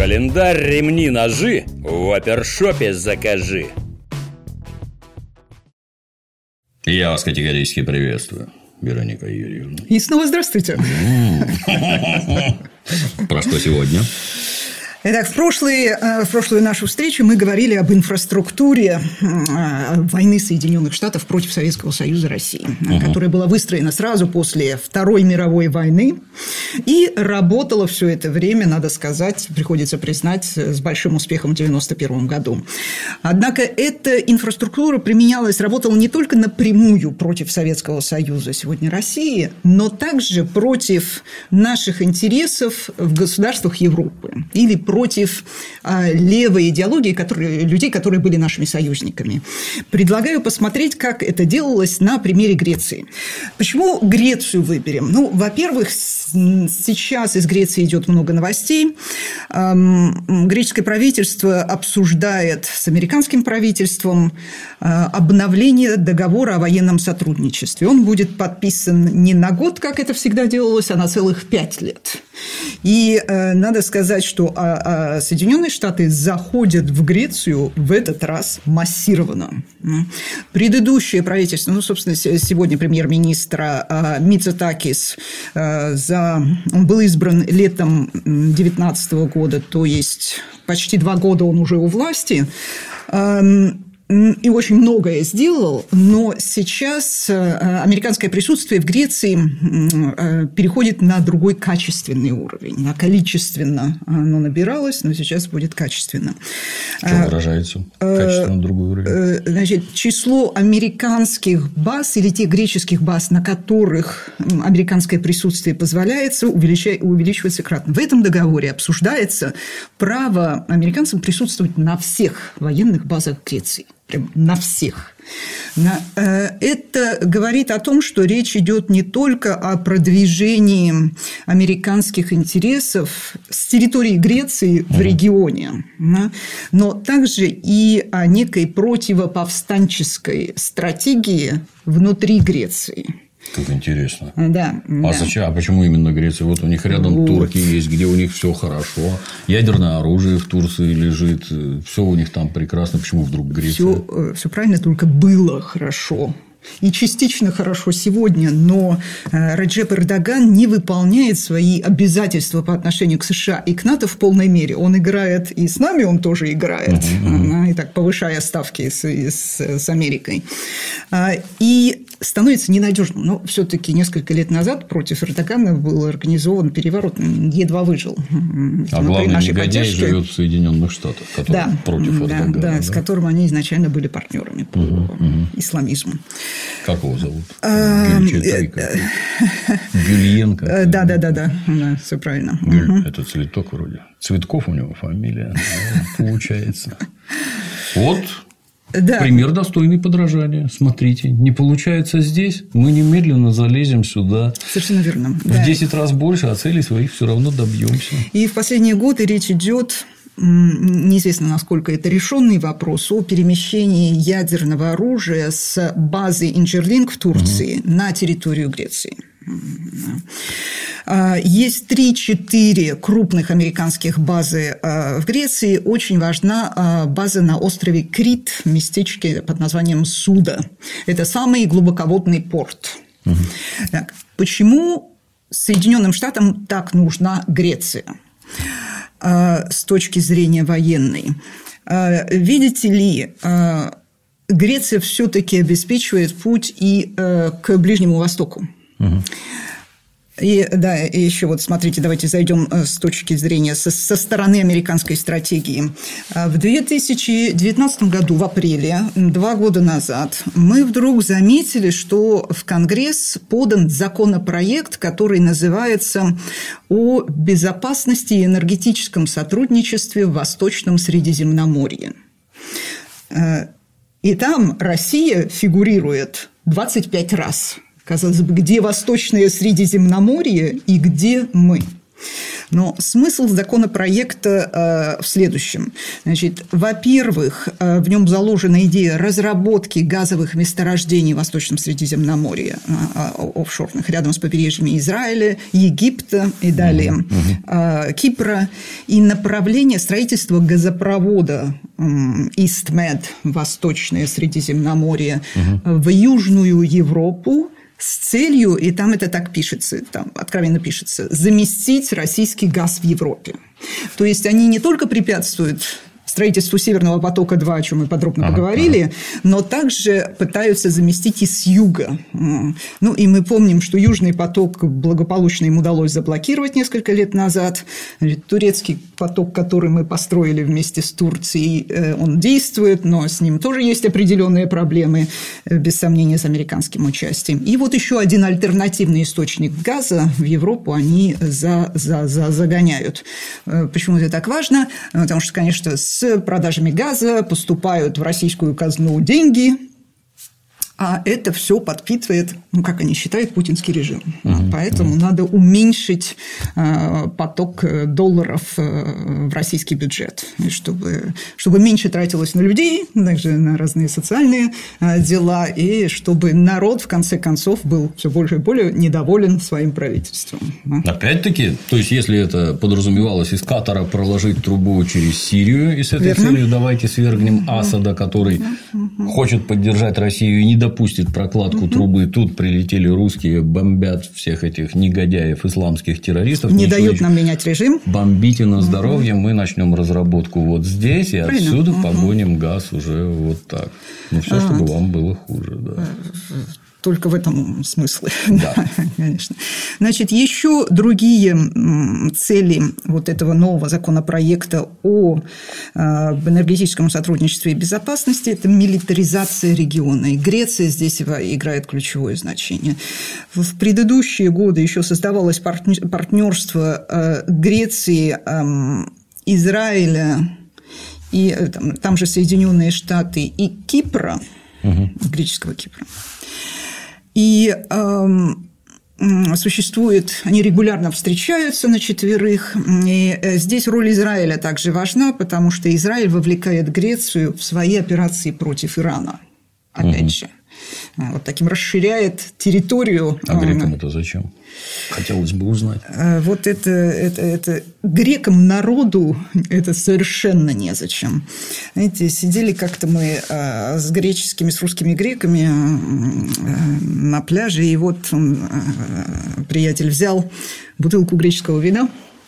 Календарь, ремни, ножи в опершопе закажи. Я вас категорически приветствую, Вероника Юрьевна. И снова здравствуйте. Про что сегодня? Итак, в прошлую нашу встречу мы говорили об инфраструктуре войны Соединенных Штатов против Советского Союза и России, которая была выстроена сразу после Второй мировой войны и работала все это время, надо сказать, приходится признать, с большим успехом в 1991 году. Однако эта инфраструктура применялась, работала не только напрямую против Советского Союза, сегодня России, но также против наших интересов в государствах Европы или против левой идеологии людей, которые были нашими союзниками. Предлагаю посмотреть, как это делалось на примере Греции. Почему Грецию выберем? Ну, во-первых, сейчас из Греции идет много новостей. Греческое правительство обсуждает с американским правительством обновление договора о военном сотрудничестве. Он будет подписан не на год, как это всегда делалось, а на целых 5 лет. И надо сказать, что Соединенные Штаты заходят в Грецию в этот раз массированно. Предыдущее правительство, собственно, сегодня премьер-министр Мицотакис, он был избран летом 2019 года, то есть почти 2 года он уже у власти, и очень многое сделал, но сейчас американское присутствие в Греции переходит на другой качественный уровень. На количественно оно набиралось, но сейчас будет качественно. Что выражается? Качественно другой уровень? Значит, число американских баз или тех греческих баз, на которых американское присутствие позволяется, увеличивается кратно. В этом договоре обсуждается право американцам присутствовать на всех военных базах Греции. Прям на всех. Это говорит о том, что речь идет не только о продвижении американских интересов с территории Греции в регионе, но также и о некой противоповстанческой стратегии внутри Греции. Как интересно. Да. Зачем? А почему именно Греция? Вот у них рядом турки есть, где у них все хорошо. Ядерное оружие в Турции лежит. Все у них там прекрасно. Почему вдруг Греция? Все правильно, только было хорошо. И частично хорошо сегодня, но Реджеп Эрдоган не выполняет свои обязательства по отношению к США и к НАТО в полной мере. Он играет и с нами, он тоже играет, и так повышая ставки с Америкой. И становится ненадежным. Но все-таки несколько лет назад против Эрдогана был организован переворот, едва выжил. А главный негодяй живет в Соединенных Штатах, который против Эрдогана. Да, с которым они изначально были партнерами по исламизму. Как его зовут? Гюльенко. Да, все правильно. Это цветок вроде. Цветков у него фамилия, получается. Вот. Да. Пример достойный подражания. Смотрите, не получается здесь, мы немедленно залезем сюда. Совершенно верно. В 10 раз больше, а целей своих все равно добьемся. И в последние годы речь идет, неизвестно, насколько это решенный вопрос, о перемещении ядерного оружия с базы Инчерлинг в Турции на территорию Греции. Есть 3-4 крупных американских базы в Греции. Очень важна база на острове Крит, в местечке под названием Суда. Это самый глубоководный порт. Так, почему Соединенным Штатам так нужна Греция с точки зрения военной? Видите ли, Греция все-таки обеспечивает путь и к Ближнему Востоку. И еще вот смотрите, давайте зайдем с точки зрения со стороны американской стратегии. В 2019 году, в апреле, 2 года назад, мы вдруг заметили, что в Конгресс подан законопроект, который называется «О безопасности и энергетическом сотрудничестве в Восточном Средиземноморье». И там Россия фигурирует 25 раз. Казалось бы, где Восточное Средиземноморье и где мы? Но смысл законопроекта в следующем. Значит, во-первых, в нем заложена идея разработки газовых месторождений в Восточном Средиземноморье, офшорных, рядом с побережьями Израиля, Египта и далее Кипра, и направление строительства газопровода East-Med, Восточное Средиземноморье, в Южную Европу, с целью, и там это так пишется, там откровенно пишется, заместить российский газ в Европе. То есть они не только препятствуют строительству Северного потока-2, о чем мы подробно поговорили, но также пытаются заместить и с юга. Ну, и мы помним, что Южный поток благополучно им удалось заблокировать несколько лет назад. Турецкий поток, который мы построили вместе с Турцией, он действует, но с ним тоже есть определенные проблемы, без сомнения, с американским участием. И вот еще один альтернативный источник газа в Европу они загоняют. Почему это так важно? Потому что, конечно, с продажами газа поступают в российскую казну деньги, а это все подпитывает, ну, как они считают, путинский режим. Поэтому надо уменьшить поток долларов в российский бюджет, чтобы меньше тратилось на людей, также на разные социальные дела, и чтобы народ, в конце концов, был все больше и более недоволен своим правительством. Опять-таки, то есть, если это подразумевалось из Катара проложить трубу через Сирию, и с этой целью давайте свергнем Асада, который хочет поддержать Россию и не допустит прокладку трубы, тут прилетели русские, бомбят всех этих негодяев, исламских террористов. Не дают нам менять режим. Бомбите на здоровье, мы начнем разработку вот здесь, и отсюда погоним газ уже вот так. Ну, все, чтобы вам было хуже, да. Только в этом смысле, да, конечно. Значит, еще другие цели вот этого нового законопроекта об энергетическом сотрудничестве и безопасности – это милитаризация региона. И Греция здесь играет ключевое значение. В предыдущие годы еще создавалось партнерство Греции, Израиля и там же Соединенные Штаты и Кипра, греческого Кипра. И существует, они регулярно встречаются на четверых, и здесь роль Израиля также важна, потому что Израиль вовлекает Грецию в свои операции против Ирана, опять же. Вот таким расширяет территорию. А грекам это зачем? Хотелось бы узнать. Вот это грекам, народу, это совершенно незачем. Знаете, сидели как-то мы с русскими греками на пляже, и вот приятель взял бутылку греческого вина.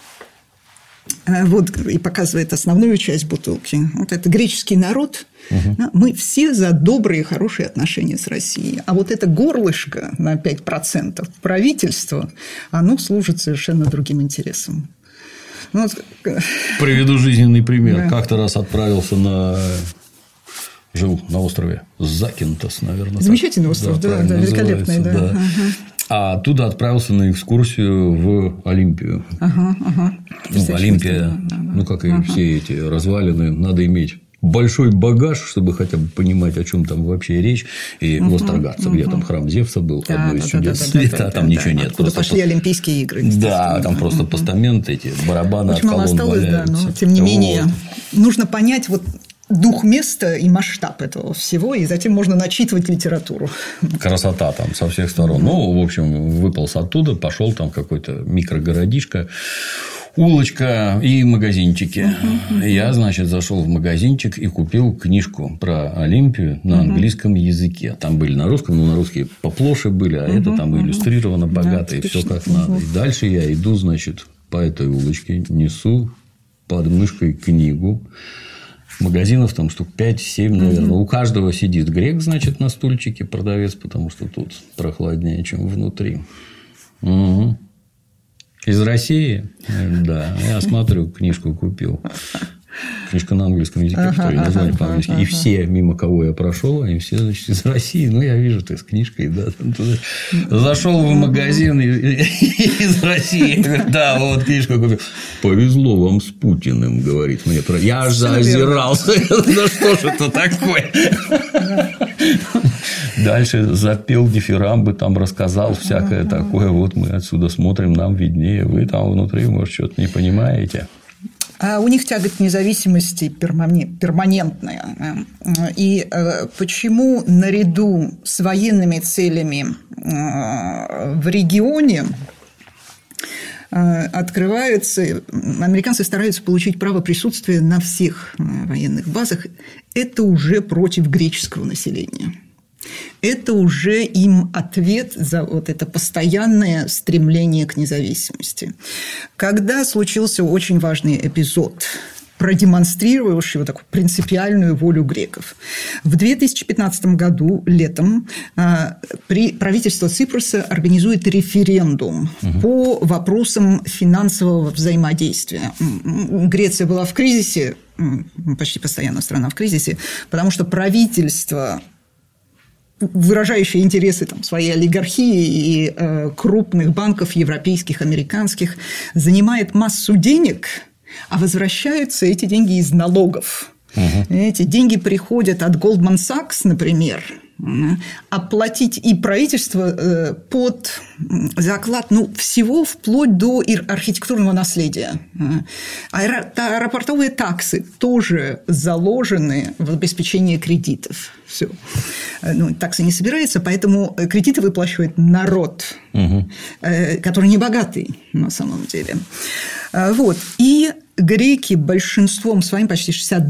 Вот, и показывает основную часть бутылки. Вот это греческий народ. Мы все за добрые, хорошие отношения с Россией. А вот это горлышко на 5% правительства, оно служит совершенно другим интересам. Ну, приведу жизненный пример. Да. Как-то раз отправился жил на острове Закинтос, наверное. Замечательный остров, да, великолепный. Да. А оттуда отправился на экскурсию в Олимпию. Олимпия, как и все эти развалины, надо иметь большой багаж, чтобы хотя бы понимать, о чем там вообще речь, и восторгаться, где там храм Зевса был, одно из чудес света, там ничего нет. Откуда пошли Олимпийские игры. Да, там просто постамент, эти барабаны от колонн валяются. Но тем не менее, нужно понять дух места и масштаб этого всего, и затем можно начитывать литературу. Красота там со всех сторон. Ну, в общем, выполз оттуда, пошел там какой-то микрогородишко, улочка и магазинчики. Я, значит, зашел в магазинчик и купил книжку про Олимпию на английском языке. Там были на русском, но на русский поплоше были, а это там иллюстрировано богато, и все как надо. И дальше я иду, значит, по этой улочке, несу под мышкой книгу. Магазинов там штук 5-7, наверное. У каждого сидит грек, значит, на стульчике, продавец, потому что тут прохладнее, чем внутри. Из России? Да. Я смотрю, книжку купил. Книжка на английском языке, что ли, название по-английски. И все, мимо кого я прошел, они все, значит, из России. Ну, я вижу, ты с книжкой, да. Зашел в магазин из России. Да, вот книжку купил. Повезло вам с Путиным, говорит мне. Я аж заозирался. Ну, что ж это такое? Дальше запел дифирамбы, там рассказал всякое такое. Вот мы отсюда смотрим, нам виднее. Вы там внутри, может, что-то не понимаете. А у них тяга к независимости перманентная. И почему наряду с военными целями в регионе открывается, американцы стараются получить право присутствия на всех военных базах, это уже против греческого населения. Это уже им ответ за вот это постоянное стремление к независимости. Когда случился очень важный эпизод, продемонстрировавший вот такую принципиальную волю греков. В 2015 году летом правительство Ципроса организует референдум по вопросам финансового взаимодействия. Греция была в кризисе, почти постоянно страна в кризисе, потому что правительство, выражающие интересы там, своей олигархии и крупных банков европейских, американских, занимает массу денег, а возвращаются эти деньги из налогов. Эти деньги приходят от Goldman Sachs, например, оплатить и правительство под заклад всего вплоть до архитектурного наследия. Аэропортовые таксы тоже заложены в обеспечении кредитов. Все. Таксы не собираются, поэтому кредиты выплачивает народ, который не богатый на самом деле. Вот. И греки большинством своим, почти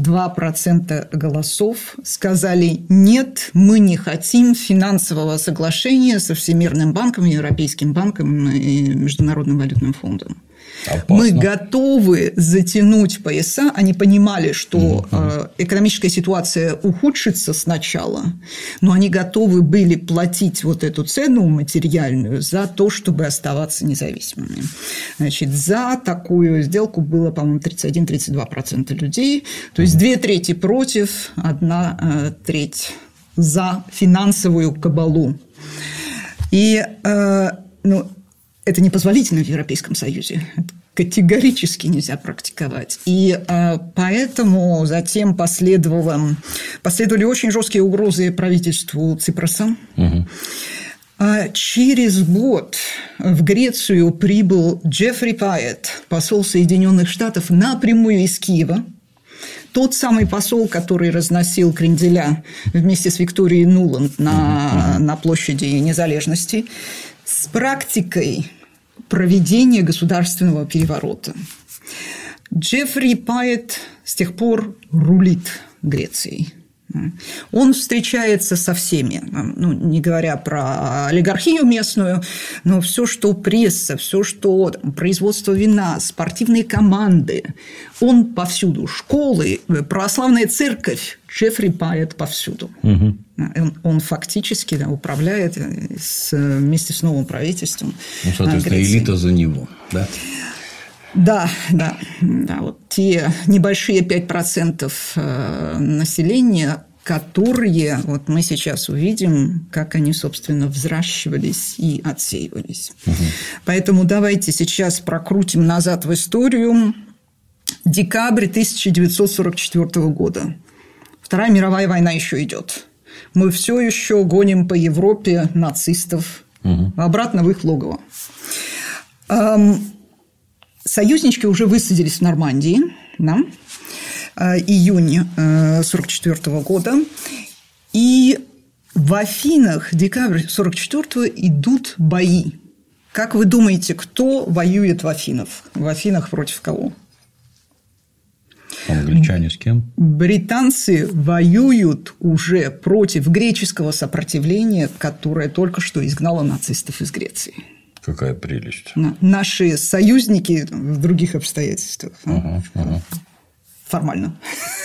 62% голосов, сказали: нет, мы не хотим финансового соглашения со Всемирным банком, Европейским банком и Международным валютным фондом. Опасно. Мы готовы затянуть пояса. Они понимали, что экономическая ситуация ухудшится сначала, но они готовы были платить вот эту цену материальную за то, чтобы оставаться независимыми. Значит, за такую сделку было, по-моему, 31-32% людей. То есть 2/3 против, 1/3 за финансовую кабалу. И это непозволительно в Европейском Союзе. Это категорически нельзя практиковать. И поэтому затем последовали очень жесткие угрозы правительству Ципроса. Через год в Грецию прибыл Джеффри Пайет, посол Соединенных Штатов, напрямую из Киева. Тот самый посол, который разносил кренделя вместе с Викторией Нуланд на площади Незалежности, с практикой проведения государственного переворота. Джеффри Пайет с тех пор рулит Грецией. Он встречается со всеми, не говоря про олигархию местную, но все, что пресса, все, что производство вина, спортивные команды, он повсюду. Школы, православная церковь, Джеффри Пайет повсюду. Он фактически управляет вместе с новым правительством. Соответственно, Греции. Элита за него, да? Да. Вот те небольшие 5% населения, которые вот мы сейчас увидим, как они, собственно, взращивались и отсеивались. Поэтому давайте сейчас прокрутим назад в историю. Декабрь 1944 года. Вторая мировая война еще идет. Мы все еще гоним по Европе нацистов обратно в их логово. Союзнички уже высадились в Нормандии, да? Июнь 1944 года. И в Афинах декабрь 1944 идут бои. Как вы думаете, кто воюет в Афинах? В Афинах против кого? Англичане с кем? Британцы воюют уже против греческого сопротивления, которое только что изгнало нацистов из Греции. Какая прелесть. Наши союзники в других обстоятельствах. Формально.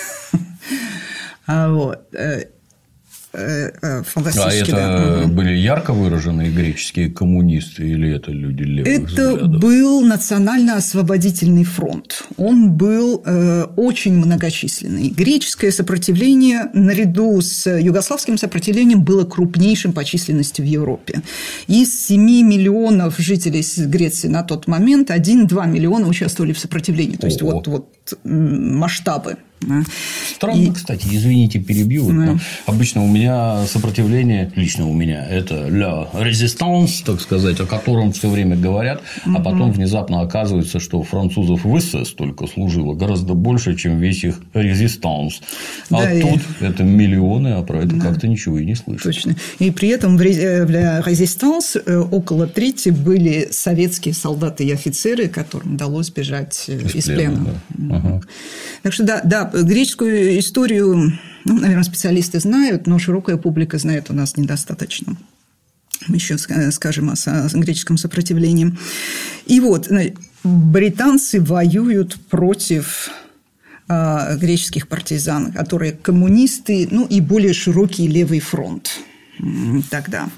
Фантастически, это были ярко выраженные греческие коммунисты или это люди левых взглядов? Это был Национально-освободительный фронт. Он был очень многочисленный. Греческое сопротивление наряду с югославским сопротивлением было крупнейшим по численности в Европе. Из 7 миллионов жителей Греции на тот момент 1-2 миллиона участвовали в сопротивлении. То есть, вот масштабы. Странно, кстати, извините, перебью. Но обычно у меня сопротивление, лично у меня, это la résistance, так сказать, о котором все время говорят, а потом внезапно оказывается, что французов в СС только служило гораздо больше, чем весь их резистанс. А тут это миллионы, а про это как-то ничего и не слышно. Точно. И при этом в резистанс около трети были советские солдаты и офицеры, которым удалось бежать из плена. Да. Так что, да, греческую историю, наверное, специалисты знают, но широкая публика знает у нас недостаточно. Мы еще скажем о греческом сопротивлении. И вот британцы воюют против греческих партизан, которые коммунисты, и более широкий левый фронт тогда.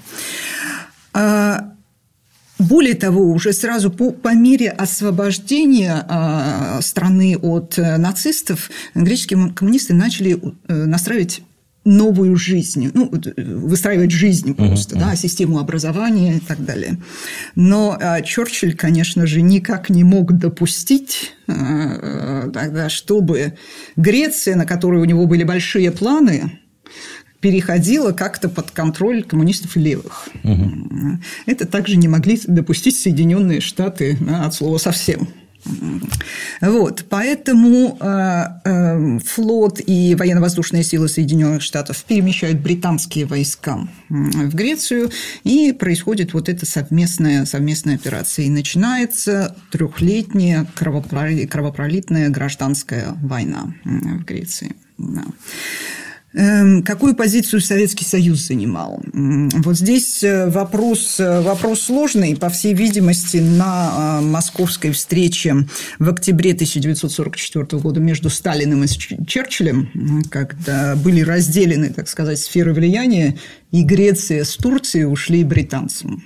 Более того, уже сразу по мере освобождения страны от нацистов греческие коммунисты начали настраивать новую жизнь, выстраивать жизнь просто, систему образования и так далее. Но Черчилль, конечно же, никак не мог допустить тогда, чтобы Греция, на которой у него были большие планы, переходила как-то под контроль коммунистов и левых. Это также не могли допустить Соединенные Штаты от слова совсем. Вот, поэтому флот и военно-воздушные силы Соединенных Штатов перемещают британские войска в Грецию, и происходит вот эта совместная операция. И начинается трехлетняя кровопролитная гражданская война в Греции. Какую позицию Советский Союз занимал? Вот здесь вопрос сложный. По всей видимости, на московской встрече в октябре 1944 года между Сталиным и Черчиллем, когда были разделены, так сказать, сферы влияния, и Греция с Турцией ушли британцам.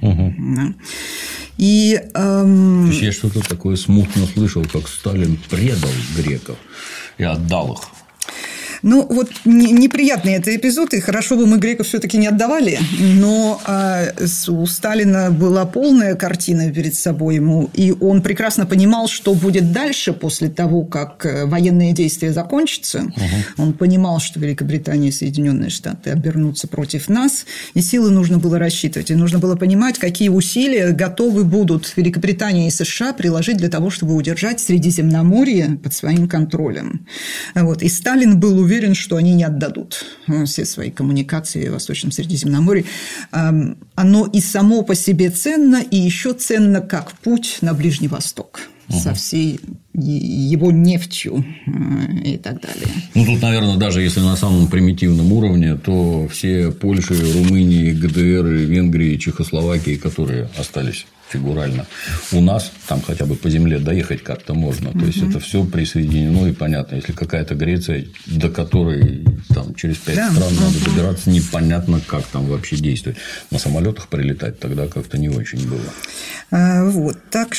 И, то есть я что-то такое смутно слышал, как Сталин предал греков и отдал их. Вот неприятный это эпизод, и хорошо бы мы греков все-таки не отдавали, но у Сталина была полная картина перед собой ему, и он прекрасно понимал, что будет дальше после того, как военные действия закончатся. Он понимал, что Великобритания и Соединенные Штаты обернутся против нас, и силы нужно было рассчитывать, и нужно было понимать, какие усилия готовы будут Великобритания и США приложить для того, чтобы удержать Средиземноморье под своим контролем. Вот. И Сталин был уверен, что они не отдадут все свои коммуникации в Восточном Средиземноморье. Оно и само по себе ценно, и еще ценно как путь на Ближний Восток со всей его нефтью и так далее. Тут, наверное, даже если на самом примитивном уровне, то все Польши, Румынии, ГДР, Венгрии, Чехословакии, которые остались фигурально у нас, там хотя бы по земле доехать как-то можно. То есть это все присоединено, и понятно, если какая-то Греция, до которой там через 5 стран надо добираться, непонятно, как там вообще действовать. На самолетах прилетать тогда как-то не очень было. Вот, так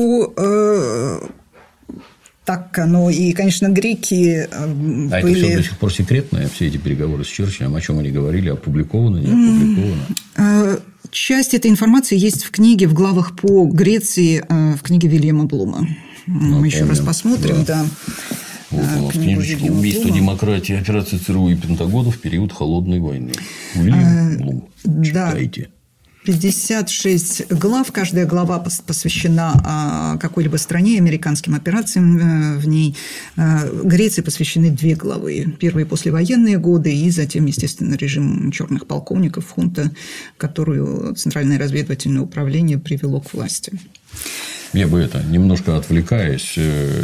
что так оно. И, конечно, греки были... А это все до сих пор секретное, все эти переговоры с Черчиллем, о чем они говорили, опубликовано, не опубликовано? Часть этой информации есть в книге, в главах по Греции, в книге Вильяма Блума. Мы еще раз посмотрим, да. Вот у нас книжечка «Убийство демократии. Операция ЦРУ и Пентагона в период Холодной войны». Вильям Блум. Читайте. 56 глав. Каждая глава посвящена какой-либо стране, американским операциям в ней. Греции посвящены 2 главы. Первые послевоенные годы, и затем, естественно, режим черных полковников, хунта, которую Центральное разведывательное управление привело к власти. Я бы немножко отвлекаясь,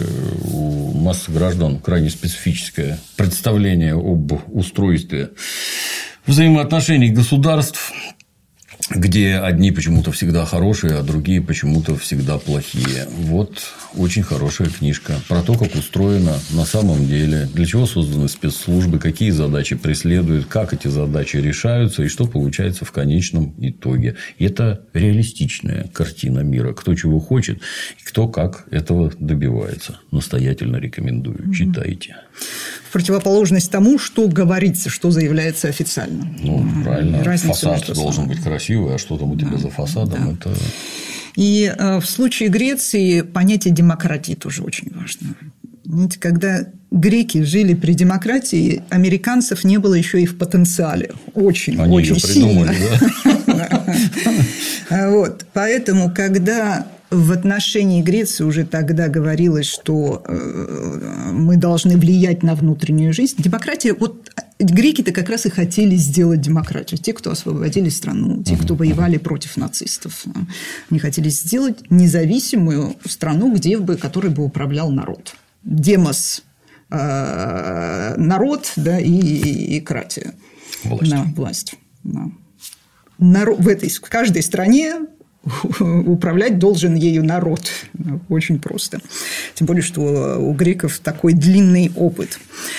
у массы граждан крайне специфическое представление об устройстве взаимоотношений государств, где одни почему-то всегда хорошие, а другие почему-то всегда плохие. Вот очень хорошая книжка про то, как устроено на самом деле, для чего созданы спецслужбы, какие задачи преследуют, как эти задачи решаются и что получается в конечном итоге. И это реалистичная картина мира. Кто чего хочет и кто как этого добивается. Настоятельно рекомендую. Читайте. В противоположность тому, что говорится, что заявляется официально. Правильно. Фасад должен быть красивый, а что там у тебя за фасадом, это... И в случае Греции понятие демократии тоже очень важно. Знаете, когда греки жили при демократии, американцев не было еще и в потенциале. Очень сильно. Вот. Поэтому, когда в отношении Греции уже тогда говорилось, что мы должны влиять на внутреннюю жизнь, демократия, вот греки-то как раз и хотели сделать демократию. Те, кто освободили страну, те, кто воевали против нацистов. Они хотели сделать независимую страну, которой бы управлял народ. Демос – народ, да, и кратия – власть. Да. В каждой стране управлять должен ею народ. Очень просто. Тем более, что у греков такой длинный опыт.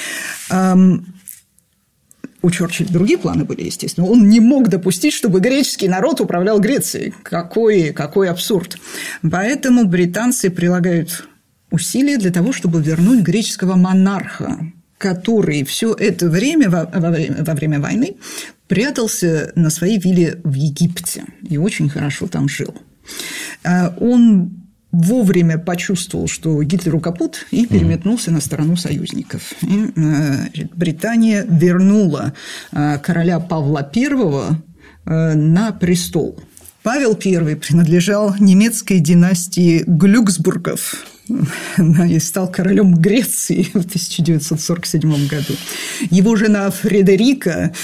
У Черчилля другие планы были, естественно. Он не мог допустить, чтобы греческий народ управлял Грецией. Какой абсурд. Поэтому британцы прилагают усилия для того, чтобы вернуть греческого монарха, который все это время, во время войны, прятался на своей вилле в Египте и очень хорошо там жил. Он вовремя почувствовал, что Гитлеру капут, и переметнулся на сторону союзников. И Британия вернула короля Павла I на престол. Павел I принадлежал немецкой династии Глюксбургов и стал королем Греции в 1947 году. Его жена Фредерика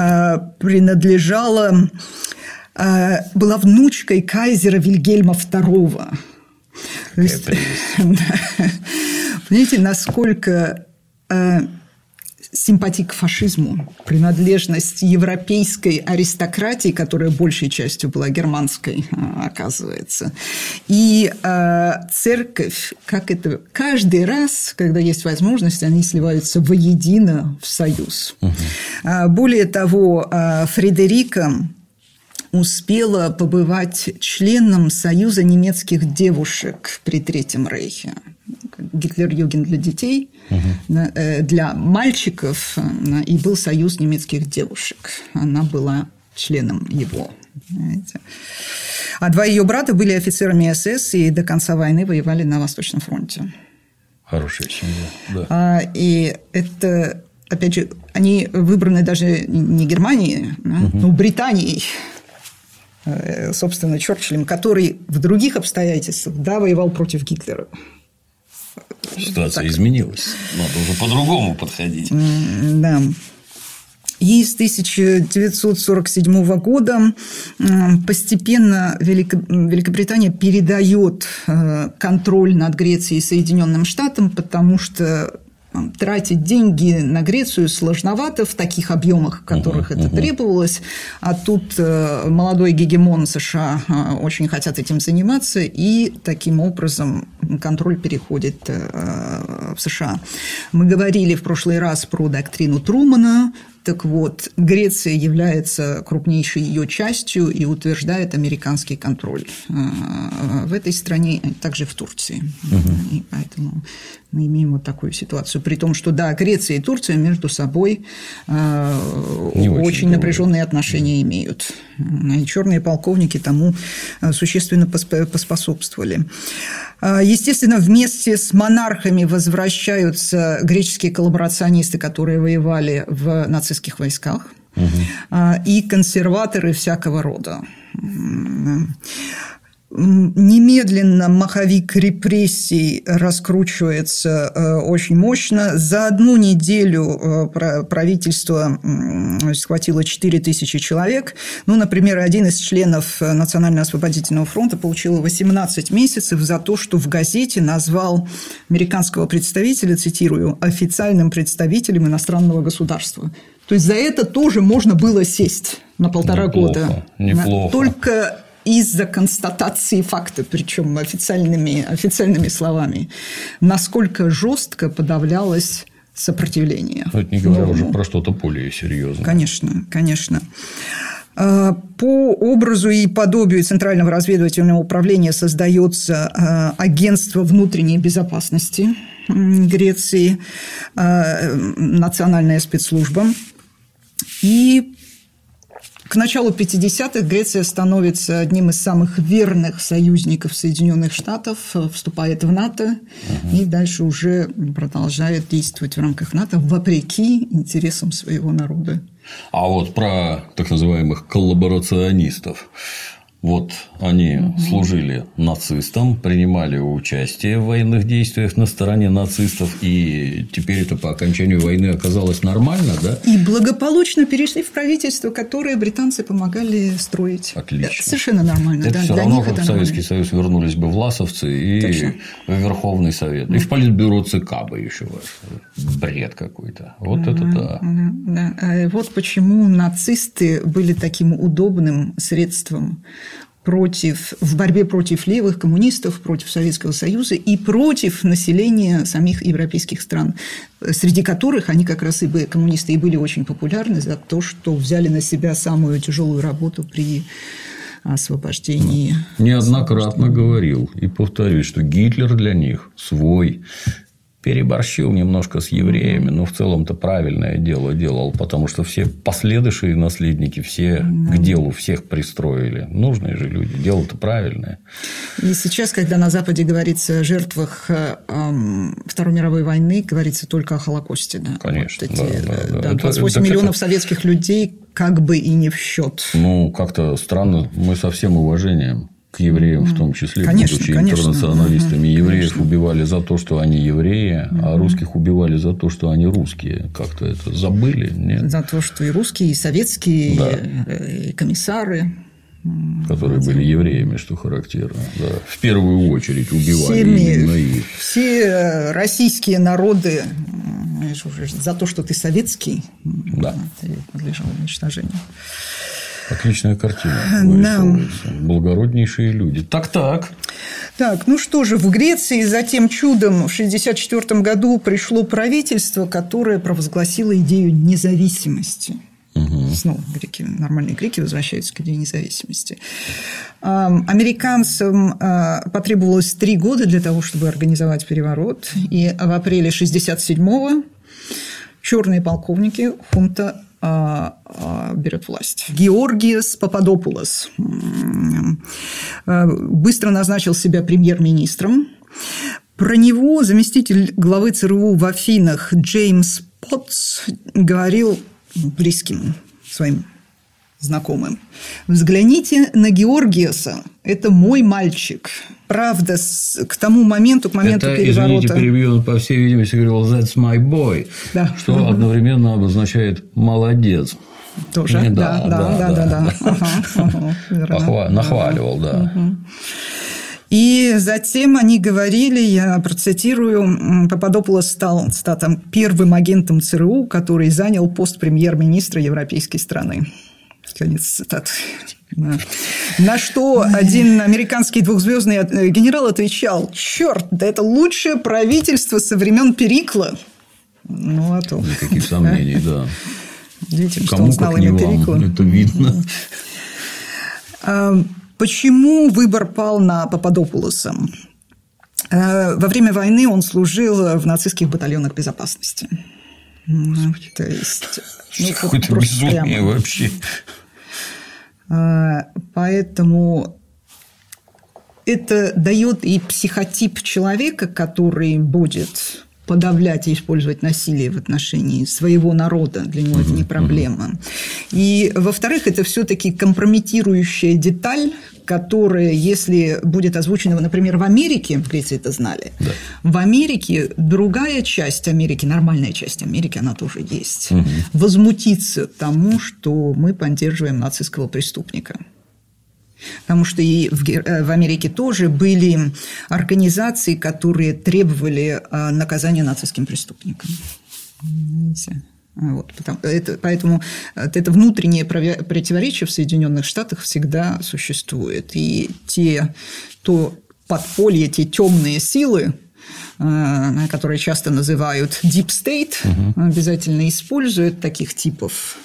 была внучкой кайзера Вильгельма II. Понимаете, насколько симпатия к фашизму, принадлежность европейской аристократии, которая большей частью была германской, оказывается. И церковь, каждый раз, когда есть возможность, они сливаются воедино в союз. Более того, Фредерика успела побывать членом Союза немецких девушек при Третьем Рейхе. Гитлер-Югend для детей, для мальчиков, и был Союз немецких девушек. Она была членом его. Понимаете? А два ее брата были офицерами СС и до конца войны воевали на Восточном фронте. Хорошая семья, да. И это, опять же, они выбраны даже не Германией, но Британией. Собственно, Черчиллем, который в других обстоятельствах, воевал против Гитлера. Ситуация изменилась. Надо уже по-другому подходить. Да. И с 1947 года постепенно Великобритания передает контроль над Грецией Соединенным Штатам, потому что тратить деньги на Грецию сложновато в таких объемах, в которых это требовалось. А тут молодой гегемон США очень хотят этим заниматься, и таким образом контроль переходит в США. Мы говорили в прошлый раз про доктрину Трумана. Так вот, Греция является крупнейшей ее частью и утверждает американский контроль в этой стране, а также в Турции. И поэтому мы имеем вот такую ситуацию. При том, что, Греция и Турция между собой очень напряженные отношения имеют. И черные полковники тому существенно поспособствовали. Естественно, вместе с монархами возвращаются греческие коллаборационисты, которые воевали в нацистских войсках, и консерваторы всякого рода. Немедленно маховик репрессий раскручивается очень мощно. За одну неделю правительство схватило 4000 человек. Например, один из членов Национально-освободительного фронта получил 18 месяцев за то, что в газете назвал американского представителя, цитирую, официальным представителем иностранного государства. То есть за это тоже можно было сесть на 1,5 года. Неплохо. Только из-за констатации факта, причем официальными словами, насколько жестко подавлялось сопротивление. Это не говоря уже про что-то более серьезное. Конечно, конечно. По образу и подобию Центрального разведывательного управления создается агентство внутренней безопасности Греции, национальная спецслужба. И К началу 50-х Греция становится одним из самых верных союзников Соединенных Штатов, вступает в НАТО и дальше уже продолжает действовать в рамках НАТО вопреки интересам своего народа. А вот про так называемых коллаборационистов. Вот они служили нацистам, принимали участие в военных действиях на стороне нацистов, и теперь это по окончанию войны оказалось нормально, да? И благополучно перешли в правительство, которое британцы помогали строить. Отлично. Это совершенно нормально. Это да, все равно, как в Советский Союз вернулись бы власовцы и точно. В Верховный Совет. И в Политбюро ЦК бы еще бред какой-то. Вот это да. Да. Вот почему нацисты были таким удобным средством в борьбе против левых коммунистов, против Советского Союза и против населения самих европейских стран, среди которых они как раз коммунисты и были очень популярны за то, что взяли на себя самую тяжелую работу при освобождении. Неоднократно говорил и повторюсь, что Гитлер для них свой. Переборщил немножко с евреями, но в целом-то правильное дело делал, потому что все последующие наследники все к делу всех пристроили. Нужные же люди, дело-то правильное. И сейчас, когда на Западе говорится о жертвах Второй мировой войны, говорится только о Холокосте. Да? Конечно. Вот эти, 28 миллионов советских людей как бы и не в счет. Ну, как-то странно, мы со всем уважением к евреям в том числе, будучи интернационалистами. Евреев убивали за то, что они евреи, а русских убивали за то, что они русские. Как-то это забыли? Нет? За то, что и русские, и советские, и комиссары. Которые были евреями, что характерно. Да. В первую очередь убивали именно их. Все российские народы за то, что ты советский, ты подлежал уничтожению. Отличная картина вырисовывается. Благороднейшие люди. Так, ну что же, в Греции затем чудом в 1964 году пришло правительство, которое провозгласило идею независимости. Снова нормальные греки возвращаются к идее независимости. Американцам потребовалось 3 года для того, чтобы организовать переворот. И в апреле 1967-го черные полковники хунта берет власть. Георгиос Пападопулос быстро назначил себя премьер-министром. Про него заместитель главы ЦРУ в Афинах Джеймс Потс говорил близким своим знакомым: взгляните на Георгиоса, это мой мальчик. Правда, к моменту это, переворота... Извините, перебью, он, по всей видимости, говорил «that's my boy», что одновременно обозначает «молодец». Тоже, да. Нахваливал, да. И затем они говорили, я процитирую, Пападопулос стал первым агентом ЦРУ, который занял пост премьер-министра европейской страны. Конец цитаты. На что один американский двухзвездный генерал отвечал: черт, да это лучшее правительство со времен Перикла. Ну, а то. Никаких сомнений, да. Видите, что он знал имя Перикла. Это видно. Почему выбор пал на Пападопулоса? Во время войны он служил в нацистских батальонах безопасности. То есть, какое-то безумие вообще. Поэтому это дает и психотип человека, который будет подавлять и использовать насилие в отношении своего народа. Для него это не проблема. И, во-вторых, это все-таки компрометирующая деталь, которая, если будет озвучена, например, в Америке, в Греции это знали, в Америке другая часть Америки, нормальная часть Америки, она тоже есть, возмутится тому, что мы поддерживаем нацистского преступника. Потому что и в Америке тоже были организации, которые требовали наказания нацистским преступникам. Вот, поэтому это внутреннее противоречие в Соединенных Штатах всегда существует. И то подполье, те темные силы, которые часто называют Deep State, обязательно используют таких типов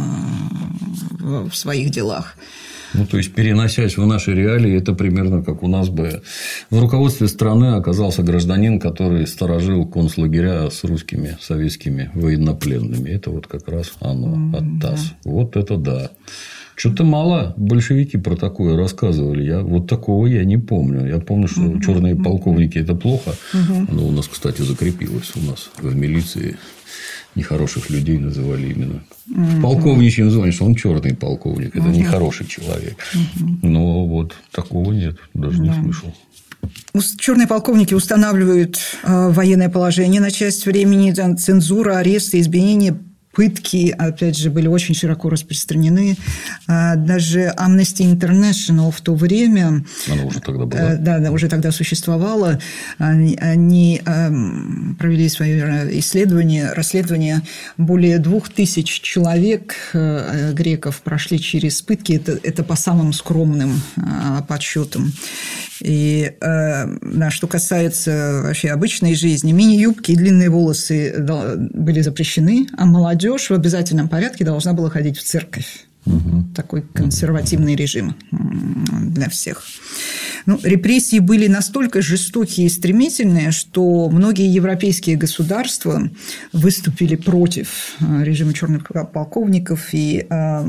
в своих делах. Ну, то есть, переносясь в наши реалии, это примерно как у нас бы в руководстве страны оказался гражданин, который сторожил концлагеря с русскими советскими военнопленными. Это вот как раз оно от ТАСС. Вот это да. Что-то мало большевики про такое рассказывали. Вот такого я не помню. Я помню, что черные полковники – это плохо. Оно у нас, кстати, закрепилось. У нас в милиции нехороших людей называли именно полковничьим званием, что он черный полковник. Это нехороший человек. Но вот такого нет, даже не слышал. Черные полковники устанавливают военное положение на часть времени, цензура, аресты, избиения, пытки, опять же, были очень широко распространены. Даже Amnesty International в то время... Она уже тогда была? Да, уже тогда существовала. Они провели свое расследование. Более 2000 человек, греков, прошли через пытки. Это по самым скромным подсчетам. И что касается вообще обычной жизни, мини-юбки и длинные волосы были запрещены, а молодежь в обязательном порядке должна была ходить в церковь. Такой консервативный режим для всех. Репрессии были настолько жестокие и стремительные, что многие европейские государства выступили против режима черных полковников. И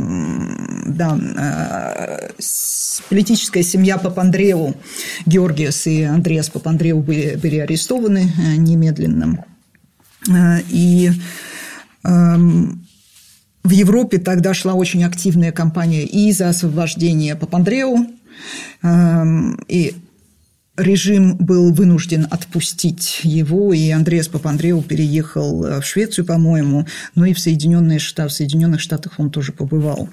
политическая семья Папандреу, Георгиос и Андреас Папандреу были арестованы немедленно. И в Европе тогда шла очень активная кампания и за освобождение Папандреу, и режим был вынужден отпустить его, и Андреас Папандреу переехал в Швецию, по-моему, но и в Соединенных Штатах он тоже побывал.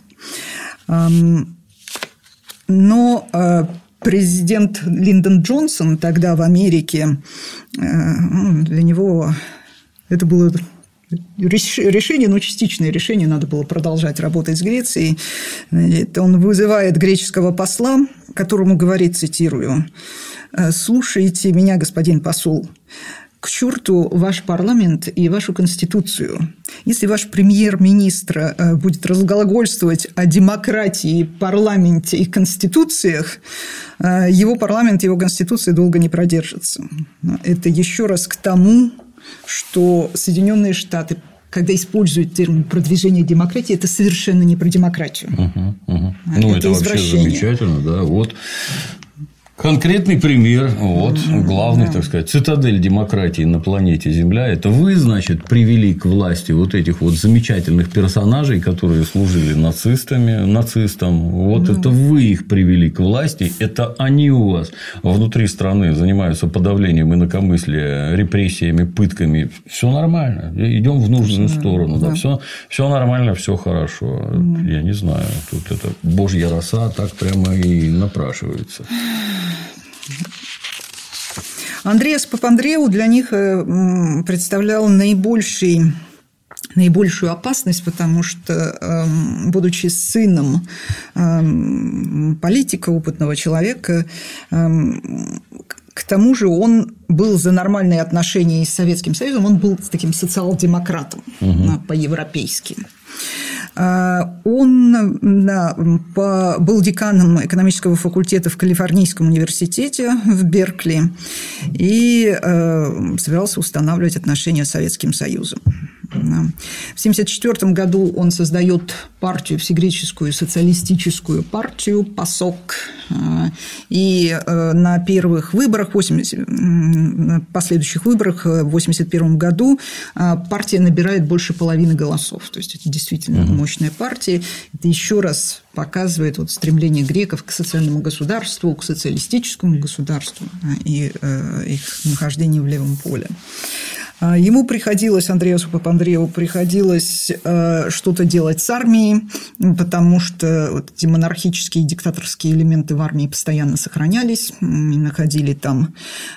Но президент Линдон Джонсон тогда в Америке, для него это было... решение, частичное решение, надо было продолжать работать с Грецией. Он вызывает греческого посла, которому говорит, цитирую: «Слушайте меня, господин посол, к черту ваш парламент и вашу конституцию. Если ваш премьер-министр будет разглагольствовать о демократии, парламенте и конституциях, его парламент и его конституция долго не продержатся». Это еще раз к тому, что Соединенные Штаты, когда используют термин «продвижение демократии», это совершенно не про демократию. Это вообще замечательно, да. Вот конкретный пример, главный, так сказать, цитадель демократии на планете Земля. Это вы, значит, привели к власти вот этих вот замечательных персонажей, которые служили нацистам. Это вы их привели к власти. Это они у вас внутри страны занимаются подавлением инакомыслия, репрессиями, пытками. Все нормально. Идем в нужную сторону. Да. Все нормально, все хорошо. Я не знаю. Тут это божья роса так прямо и напрашивается. Андреас Папандреу для них представлял наибольшую опасность, потому что, будучи сыном политика, опытного человека, к тому же он был за нормальные отношения с Советским Союзом, он был таким социал-демократом по-европейски. Он был деканом экономического факультета в Калифорнийском университете в Беркли и собирался устанавливать отношения с Советским Союзом. В 1974 году он создает партию, всегреческую социалистическую партию ПАСОК. И на первых выборах, последующих выборах в 1981 году партия набирает больше половины голосов. То есть это действительно мощная партия. Это еще раз показывает стремление греков к социальному государству, к социалистическому государству и их нахождение в левом поле. Ему Андреасу Папандреу приходилось что-то делать с армией, потому что эти монархические и диктаторские элементы в армии постоянно сохранялись, находили там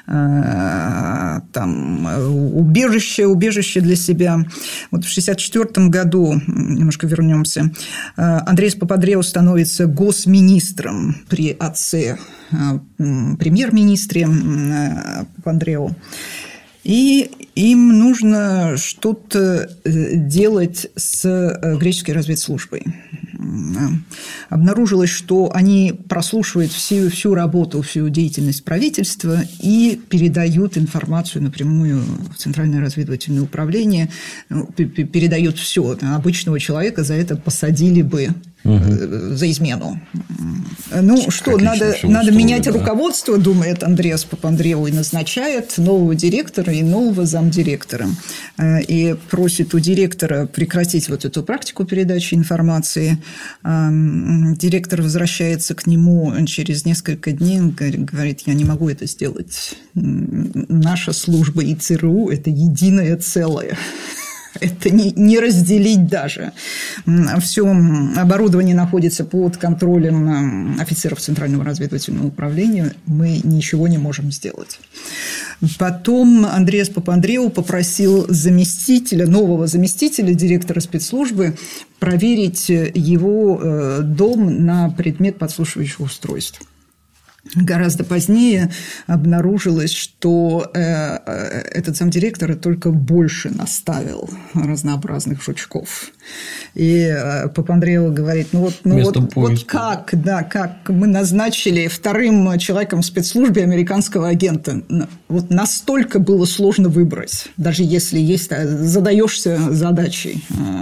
убежище для себя. В 1964 году, немножко вернемся, Андреас Папандреу становится госминистром при отце премьер-министре Папандреу. И им нужно что-то делать с греческой разведслужбой. Обнаружилось, что они прослушивают всю работу, всю деятельность правительства и передают информацию напрямую в Центральное разведывательное управление, передают все. Обычного человека за это посадили бы за измену. Ну что, надо менять руководство, думает Андреас Папандреou, и назначает нового директора и нового замдиректора. И просит у директора прекратить вот эту практику передачи информации. Директор возвращается к нему через несколько дней, говорит: я не могу это сделать. Наша служба и ЦРУ – это единое целое. Это не разделить даже. Все оборудование находится под контролем офицеров Центрального разведывательного управления. Мы ничего не можем сделать. Потом Андреас Папандреou попросил нового заместителя директора спецслужбы проверить его дом на предмет подслушивающих устройств. Гораздо позднее обнаружилось, что этот замдиректора только больше наставил разнообразных жучков. И Папандреou говорит: вот как мы назначили вторым человеком в спецслужбе американского агента. Вот настолько было сложно выбрать, даже если задаешься задачей.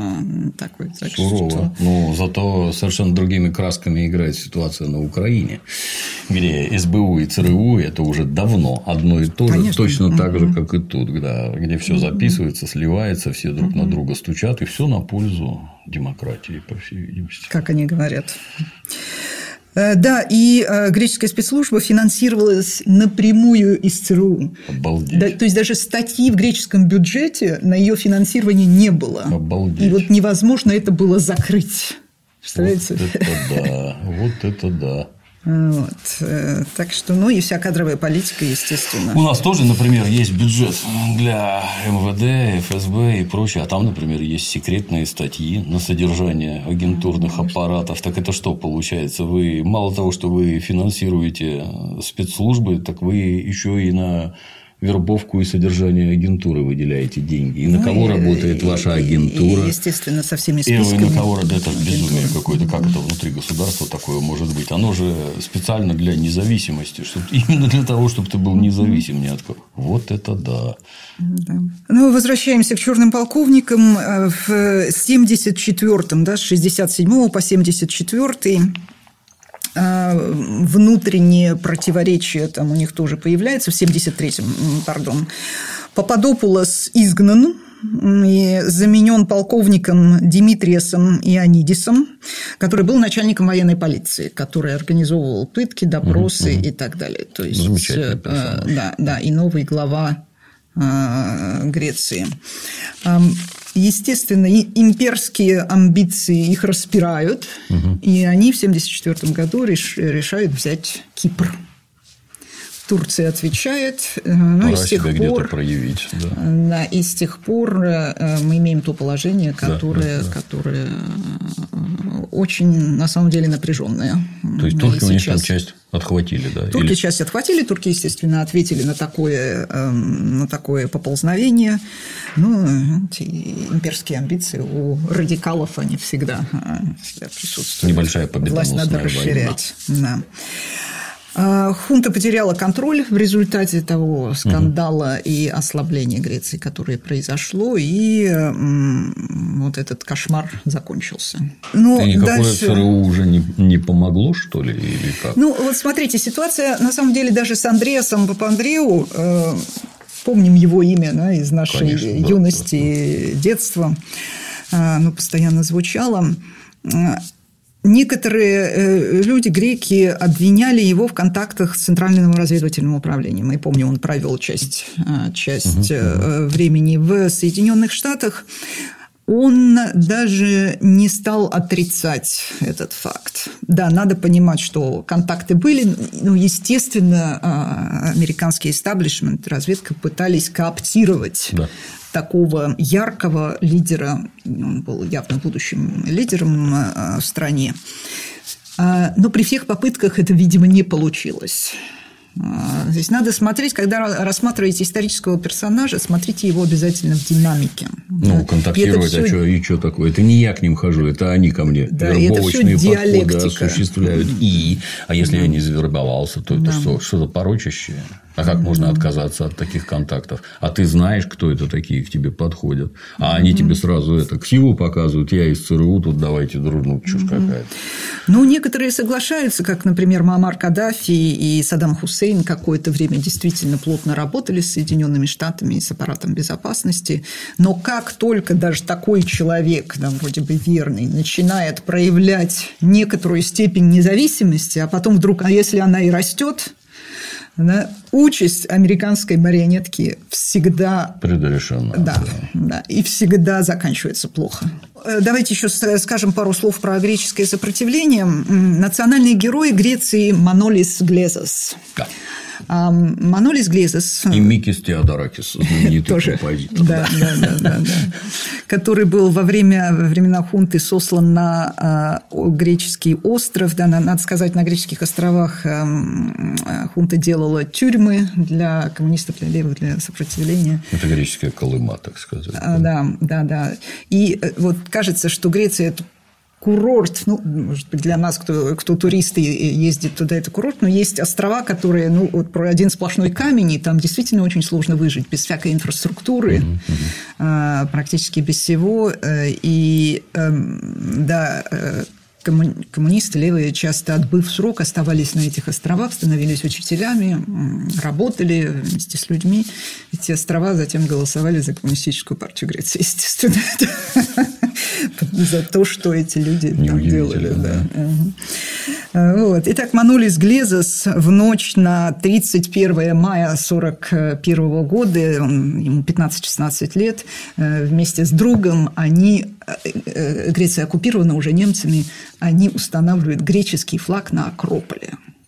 Сурово. Но зато совершенно другими красками играет ситуация на Украине, где СБУ и ЦРУ – это уже давно одно и то же, конечно. Точно так же, как и тут, где все записывается, сливается, все друг на друга стучат, и все на пользу демократии, по всей видимости. Как они говорят. Да, и греческая спецслужба финансировалась напрямую из ЦРУ. Обалдеть. Да, то есть даже статьи в греческом бюджете на ее финансирование не было. Обалдеть. И вот невозможно это было закрыть. Представляете? Вот это да. Вот. Так что, и вся кадровая политика, естественно. У нас тоже, например, есть бюджет для МВД, ФСБ и прочее, а там, например, есть секретные статьи на содержание агентурных аппаратов. Так это что получается? Вы мало того, что вы финансируете спецслужбы, так вы еще и на вербовку и содержание агентуры выделяете деньги. И на кого работает ваша агентура? И, естественно, со всеми списками. И на кого это безумие какое-то. Как это внутри государства такое может быть? Оно же специально для независимости. Именно для того, чтобы ты был независим ни от кого. Вот это да. Возвращаемся к черным полковникам. В 74-м, с 67 по 74 внутренние противоречия там у них тоже появляются. В 73-м, Пападопулос изгнан и заменен полковником Димитриосом Ионидисом, который был начальником военной полиции, который организовывал пытки, допросы и так далее. То есть, и новый глава Греции. Естественно, имперские амбиции их распирают, и они в 1974 году решают взять Кипр. Турция отвечает, и с тех пор где-то проявить. Да, и с тех пор мы имеем то положение, которое очень, на самом деле, напряженное. То есть турки у них там часть отхватили, да? Турки часть отхватили, турки, естественно, ответили на такое поползновение. Имперские амбиции у радикалов, они всегда присутствуют. Небольшая победоносная власть надо расширять. Да. Хунта потеряла контроль в результате того скандала и ослабления Греции, которое произошло, и вот этот кошмар закончился. И никакое ЦРУ уже не помогло, что ли, или как? Вот смотрите, ситуация, на самом деле, даже с Андреасом Папандреou, помним его имя из нашей юности, детства, постоянно звучало. Некоторые люди, греки, обвиняли его в контактах с Центральным разведывательным управлением. Мы помним, он провел часть времени в Соединенных Штатах. Он даже не стал отрицать этот факт. Да, надо понимать, что контакты были, но, естественно, американский истеблишмент, разведка пытались кооптировать такого яркого лидера, он был явно будущим лидером в стране. Но при всех попытках это, видимо, не получилось. Здесь надо смотреть, когда рассматриваете исторического персонажа, смотрите его обязательно в динамике. Контактировать, и что такое? Это не я к ним хожу, это они ко мне. Вербовочные подходы осуществляют. А если я не завербовался, то это что за порочащее? А как можно отказаться от таких контактов? А ты знаешь, кто это такие к тебе подходят. А они тебе сразу ксиву показывают. Я из ЦРУ, тут давайте дружно, чушь какая-то. Ну, некоторые соглашаются, как, например, Муаммар Каддафи и Саддам Хусейн какое-то время действительно плотно работали с Соединенными Штатами и с аппаратом безопасности. Но как только даже такой человек, да, вроде бы верный, начинает проявлять некоторую степень независимости, а потом вдруг, а если она и растет, да, участь американской марионетки всегда предрешена. Да, и всегда заканчивается плохо. Давайте еще скажем пару слов про греческое сопротивление. Национальный герой Греции Манолис Глезос. Да. Манолис Глезос. И Микис Теодоракис, знаменитый композитор. Да. Который был во времена хунты сослан на греческий остров. Да, надо сказать, на греческих островах хунта делала тюрьмы для коммунистов, для левых, для сопротивления. Это греческая Колыма, так сказать. Да. И вот кажется, что Греция – это курорт, ну, может быть, для нас, кто туристы ездит туда, это курорт, но есть острова, которые, ну, вот про один сплошной камень, и там действительно очень сложно выжить без всякой инфраструктуры, практически без всего. И, да, коммунисты левые, часто отбыв срок, оставались на этих островах, становились учителями, работали вместе с людьми. Эти острова затем голосовали за коммунистическую партию Греции, естественно, за то, что эти люди там делали. Да. Вот. Итак, Манолис Глезос в ночь на 31 мая 1941 года, ему 15-16 лет, вместе с другом Греция оккупирована уже немцами, они устанавливают греческий флаг на Акрополе.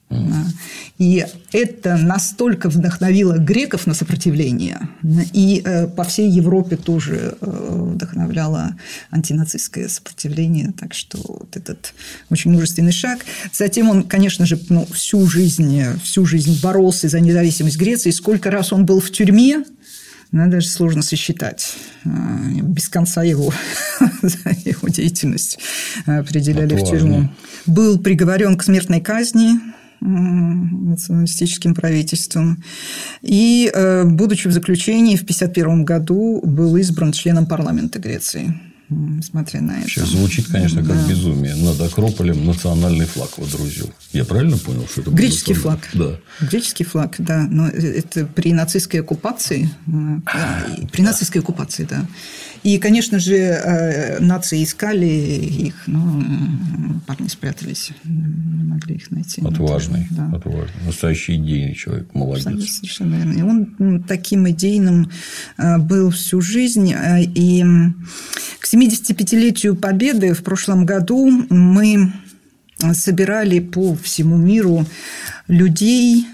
И это настолько вдохновило греков на сопротивление, и по всей Европе тоже вдохновляло антинацистское сопротивление. Так что вот этот очень мужественный шаг. Затем он, конечно же, всю жизнь боролся за независимость Греции. Сколько раз он был в тюрьме, даже сложно сосчитать. Без конца его деятельность определяли в тюрьму. Был приговорен к смертной казни националистическим правительством. И, будучи в заключении, в 1951 году был избран членом парламента Греции. Смотря на это. Сейчас звучит, конечно, как безумие. Над Акрополем национальный флаг водрузил. Я правильно понял, что это был греческий флаг? Да. Греческий флаг, да. Но это при нацистской оккупации. При нацистской оккупации, да. И, конечно же, нации искали их, но парни спрятались, не могли их найти. Отважный. Настоящий идейный человек, молодец. Совершенно верно. И он таким идейным был всю жизнь. И к 75-летию Победы в прошлом году мы собирали по всему миру людей,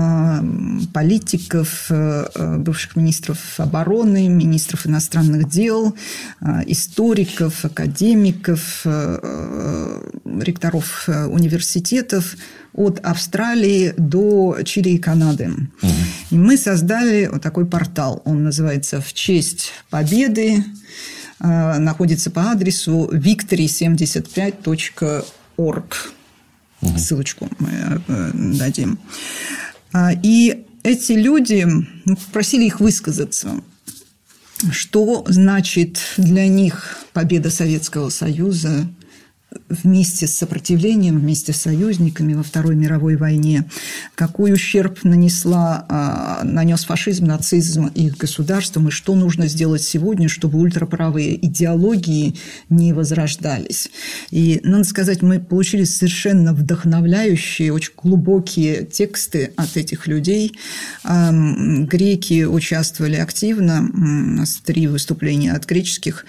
политиков, бывших министров обороны, министров иностранных дел, историков, академиков, ректоров университетов от Австралии до Чили и Канады. И мы создали вот такой портал. Он называется «В честь Победы». Находится по адресу victory75.org. Ссылочку мы дадим. И эти люди, просили их высказаться, что значит для них победа Советского Союза вместе с сопротивлением, вместе с союзниками во Второй мировой войне, какой ущерб нанес фашизм, нацизм их государствам, и что нужно сделать сегодня, чтобы ультраправые идеологии не возрождались. И, надо сказать, мы получили совершенно вдохновляющие, очень глубокие тексты от этих людей. Греки участвовали активно, у нас 3 выступления от греческих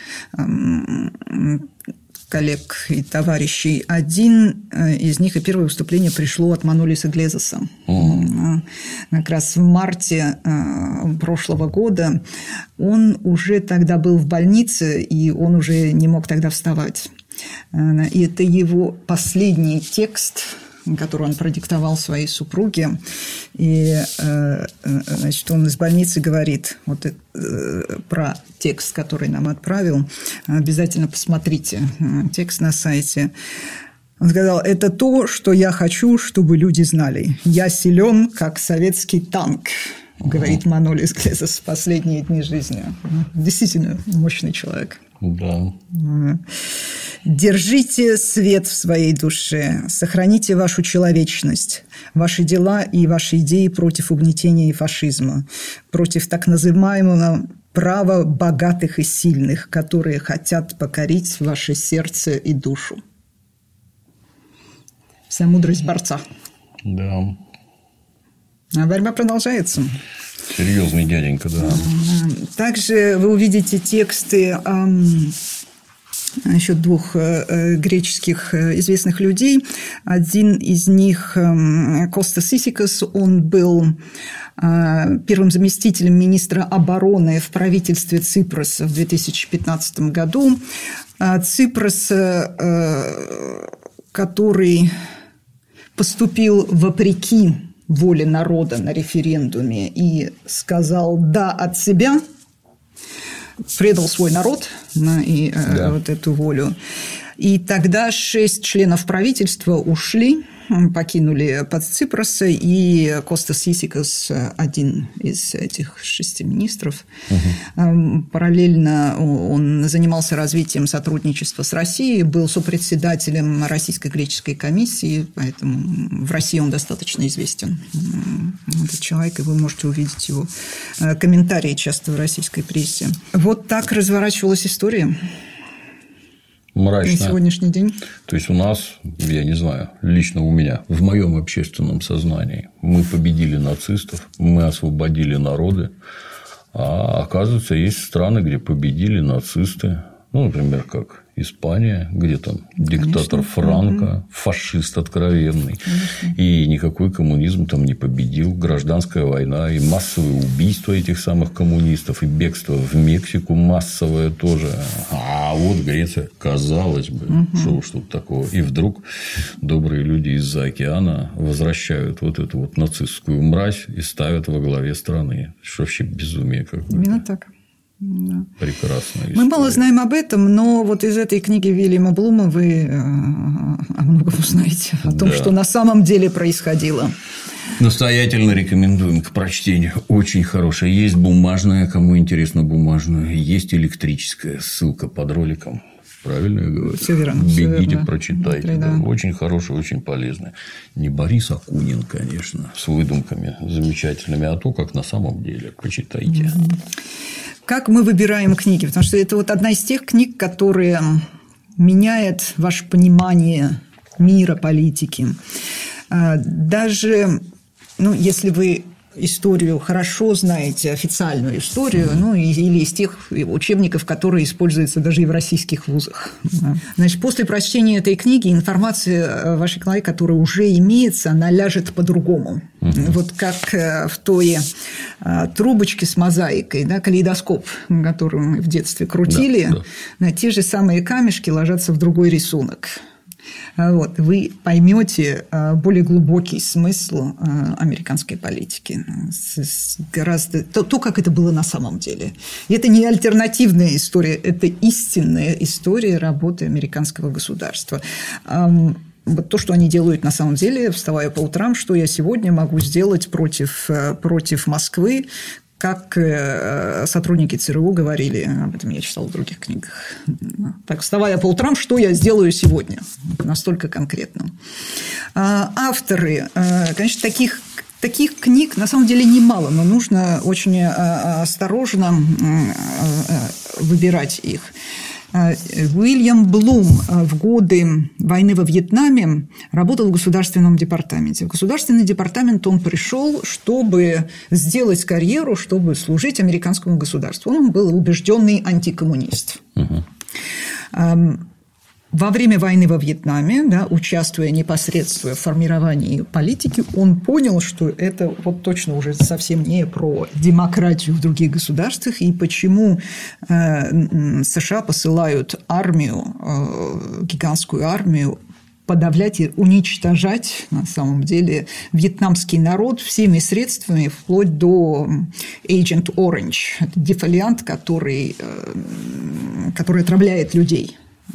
коллег и товарищей. Один из них, и первое выступление пришло от Манолиса Глезоса. Как раз в марте прошлого года. Он уже тогда был в больнице, и он уже не мог тогда вставать. И это его последний текст, который он продиктовал своей супруге. И, значит, он из больницы говорит вот про текст, который нам отправил. Обязательно посмотрите текст на сайте. Он сказал: это то, что я хочу, чтобы люди знали. Я силен, как советский танк, говорит Манолис Глезос в последние дни жизни. Действительно мощный человек. Да. Держите свет в своей душе, сохраните вашу человечность, ваши дела и ваши идеи против угнетения и фашизма, против так называемого права богатых и сильных, которые хотят покорить ваше сердце и душу. Вся мудрость борца. Да. А борьба продолжается. Серьезный дяденька, да. Также вы увидите тексты еще двух греческих известных людей. Один из них, Костас Исикос, он был первым заместителем министра обороны в правительстве Ципроса в 2015 году. Ципрос, который поступил вопреки воле народа на референдуме и сказал «да» от себя, предал свой народ и вот эту волю. И тогда 6 членов правительства ушли, покинули под Ципроса, и Костас Исикос, один из этих 6 министров, параллельно он занимался развитием сотрудничества с Россией, был сопредседателем Российско-греческой комиссии, поэтому в России он достаточно известен, этот человек, и вы можете увидеть его комментарии часто в российской прессе. Вот так разворачивалась история. Мрачно. На сегодняшний день. То есть у нас, я не знаю, лично у меня, в моем общественном сознании, мы победили нацистов, мы освободили народы, а оказывается, есть страны, где победили нацисты, ну, например, как Испания, где там диктатор Франко, фашист откровенный, и никакой коммунизм там не победил, гражданская война и массовые убийства этих самых коммунистов, и бегство в Мексику массовое тоже. А вот Греция, казалось бы, что уж тут такого. И вдруг добрые люди из-за океана возвращают вот эту вот нацистскую мразь и ставят во главе страны. Что вообще безумие какое-то. Именно так. Да. Прекрасная история. Мы мало знаем об этом, но вот из этой книги Вильяма Блума вы о многом узнаете, о том, что на самом деле происходило. Настоятельно рекомендуем к прочтению. Очень хорошая. Есть бумажная, кому интересно бумажную, есть электрическая, ссылка под роликом. Правильно я говорю? Все верно. Бегите, прочитайте. Да. Очень хорошая, очень полезная. Не Борис Акунин, конечно, с выдумками замечательными, а то, как на самом деле. Почитайте. Как мы выбираем книги? Потому что это вот одна из тех книг, которые меняет ваше понимание мира, политики. Даже, если вы историю хорошо знаете, офиальную историю, или из тех учебников, которые используются даже и в российских вузах. Значит, после прочтения этой книги информация в вашей голове, которая уже имеется, она ляжет по-другому. Вот как в той трубочке с мозаикой, калейдоскоп, который мы в детстве крутили, те же самые камешки ложатся в другой рисунок. Вот, вы поймете более глубокий смысл американской политики, гораздо то, как это было на самом деле. И это не альтернативная история, это истинная история работы американского государства. Вот то, что они делают на самом деле, вставая по утрам, что я сегодня могу сделать против Москвы, как сотрудники ЦРУ говорили, об этом я читала в других книгах. Так, вставая по утрам, что я сделаю сегодня? Настолько конкретно. Авторы, конечно, таких книг на самом деле немало, но нужно очень осторожно выбирать их. Уильям Блум в годы войны во Вьетнаме работал в Государственном департаменте. В Государственный департамент он пришел, чтобы сделать карьеру, чтобы служить американскому государству. Он был убежденный антикоммунист. Во время войны во Вьетнаме, участвуя непосредственно в формировании политики, он понял, что это вот точно уже совсем не про демократию в других государствах, и почему США посылают армию, гигантскую армию, подавлять и уничтожать, на самом деле, вьетнамский народ всеми средствами, вплоть до Agent Orange. Это дефолиант, который отравляет людей.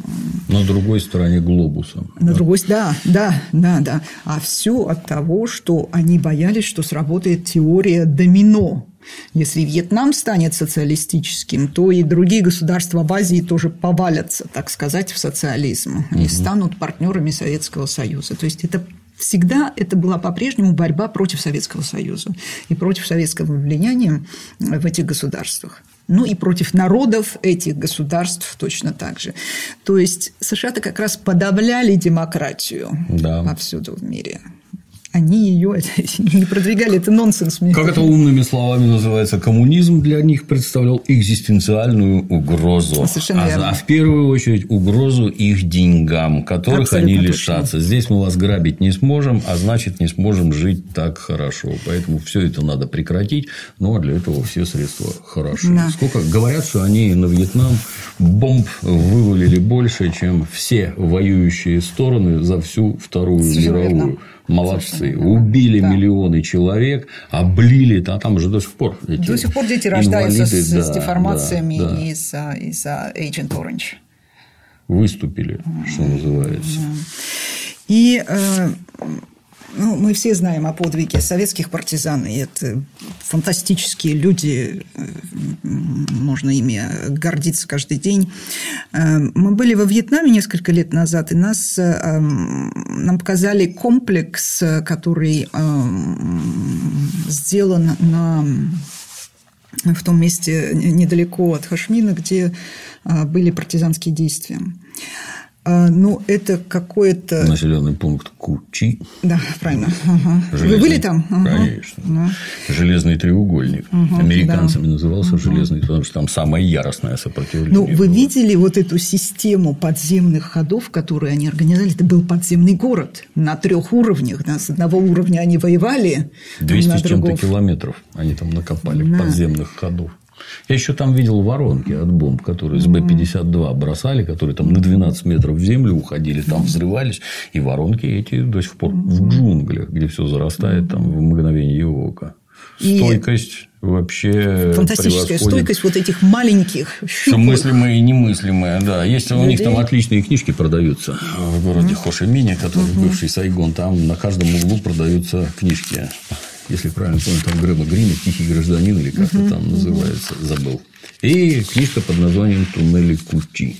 На другой стороне глобуса. На другой стороне, да. А все от того, что они боялись, что сработает теория домино. Если Вьетнам станет социалистическим, то и другие государства в Азии тоже повалятся, так сказать, в социализм и станут партнерами Советского Союза. То есть это всегда была по-прежнему борьба против Советского Союза и против советского влияния в этих государствах. Ну и против народов этих государств точно так же. То есть США-то как раз подавляли демократию повсюду в мире. Они ее не продвигали, это нонсенс. Как это умными словами называется, коммунизм для них представлял экзистенциальную угрозу. А в первую очередь угрозу их деньгам, которых абсолютно они лишатся. Точно. Здесь мы вас грабить не сможем, а значит, не сможем жить так хорошо. Поэтому все это надо прекратить, но для этого все средства хороши. Да. Сколько говорят, что они на Вьетнам бомб вывалили больше, чем все воюющие стороны за всю Вторую мировую. Молодцы. Убили миллионы человек, облили, там же до сих пор. До сих пор дети рождаются с деформациями из-за Agent Orange. Выступили, что называется. И мы все знаем о подвиге советских партизан, и это фантастические люди, можно ими гордиться каждый день. Мы были во Вьетнаме несколько лет назад, и нам показали комплекс, который сделан в том месте недалеко от Хошимина, где были партизанские действия. Ну, это какой-то... Населенный пункт Кучи. Да, правильно. Вы были там? Конечно. Да. Железный треугольник. Американцами назывался железный, потому что там самое яростное сопротивление. Ну, вы видели вот эту систему подземных ходов, которые они организовали? Это был подземный город на 3 уровнях. С одного уровня они воевали. 200 с чем-то километров они там накопали подземных ходов. Я еще там видел воронки от бомб, которые с Б-52 бросали, которые там на 12 метров в землю уходили, там взрывались, и воронки эти до сих пор в джунглях, где все зарастает там в мгновение ока. Стойкость вообще фантастическая стойкость вот этих маленьких щупов. Мыслимые и немыслимые, да. Есть у них там отличные книжки продаются в городе Хошимине, который бывший Сайгон. Там на каждом углу продаются книжки. Если правильно помню, там Грэма Грина «Тихий гражданин» или как-то там называется, забыл. И книжка под названием «Туннели Кучи».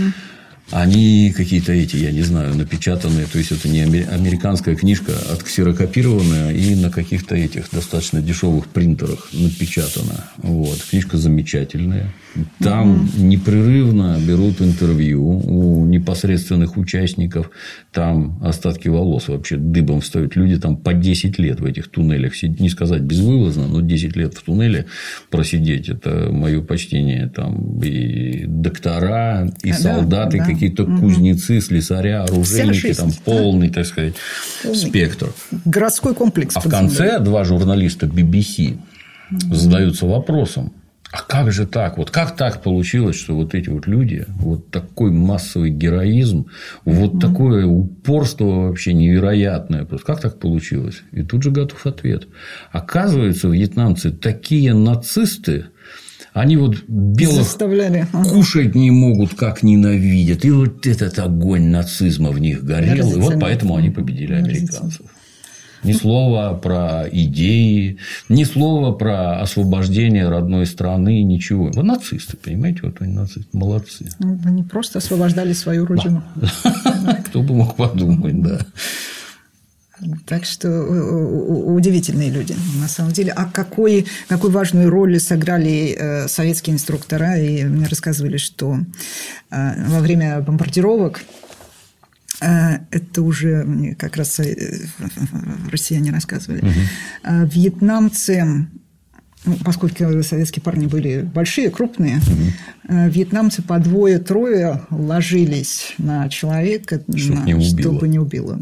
Они какие-то я не знаю, напечатанные, то есть это не американская книжка, отксерокопированная и на каких-то достаточно дешевых принтерах напечатана. Вот. Книжка замечательная. Там непрерывно берут интервью у непосредственных участников. Там остатки волос вообще дыбом встают. Люди там по 10 лет в этих туннелях сидят. Не сказать безвылазно, но 10 лет в туннеле просидеть – это мое почтение. Там и доктора, и солдаты, какие-то кузнецы, слесаря, оружейники. Там полный, так сказать, спектр. Городской комплекс. А в конце 2 журналиста BBC задаются вопросом: а как же так? Вот как так получилось, что вот эти люди, вот такой массовый героизм, вот такое упорство вообще невероятное. Просто как так получилось? И тут же готов ответ. Оказывается, вьетнамцы такие нацисты, они вот белых кушать не могут, как ненавидят. И вот этот огонь нацизма в них горел. И вот поэтому они победили американцев. Ни слова про идеи, ни слова про освобождение родной страны, ничего. Вот нацисты, понимаете, вот они нацисты, молодцы. Они просто освобождали свою родину. Кто бы мог подумать, да. Так что удивительные люди, на самом деле. А какую важную роль сыграли советские инструктора? И мне рассказывали, что во время бомбардировок, это уже как раз россияне рассказывали, вьетнамцы, поскольку советские парни были большие, крупные, вьетнамцы по 2-3 ложились на человека, чтобы не убило.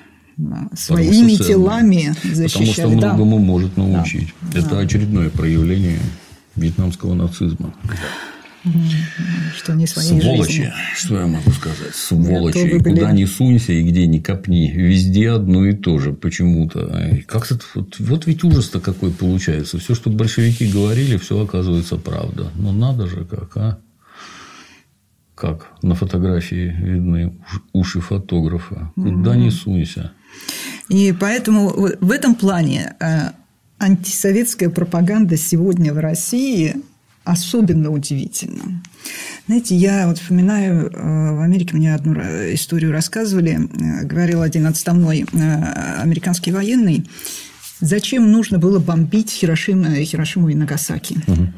Своими телами защищали. Потому что многому может научить. Это очередное проявление вьетнамского нацизма. Что они своей сволочи, жизнью. Что я могу сказать? Сволочи. Куда ни сунься и где ни копни, везде одно и то же почему-то. Как-то вот ведь ужас-то какой получается. Все, что большевики говорили, все оказывается правда. Но надо же как, а? как на фотографии видны уши фотографа. Куда ни сунься. И поэтому в этом плане антисоветская пропаганда сегодня в России особенно удивительна. Знаете, я вот вспоминаю, в Америке мне одну историю рассказывали, говорил один отставной американский военный, зачем нужно было бомбить Хиросиму и Нагасаки.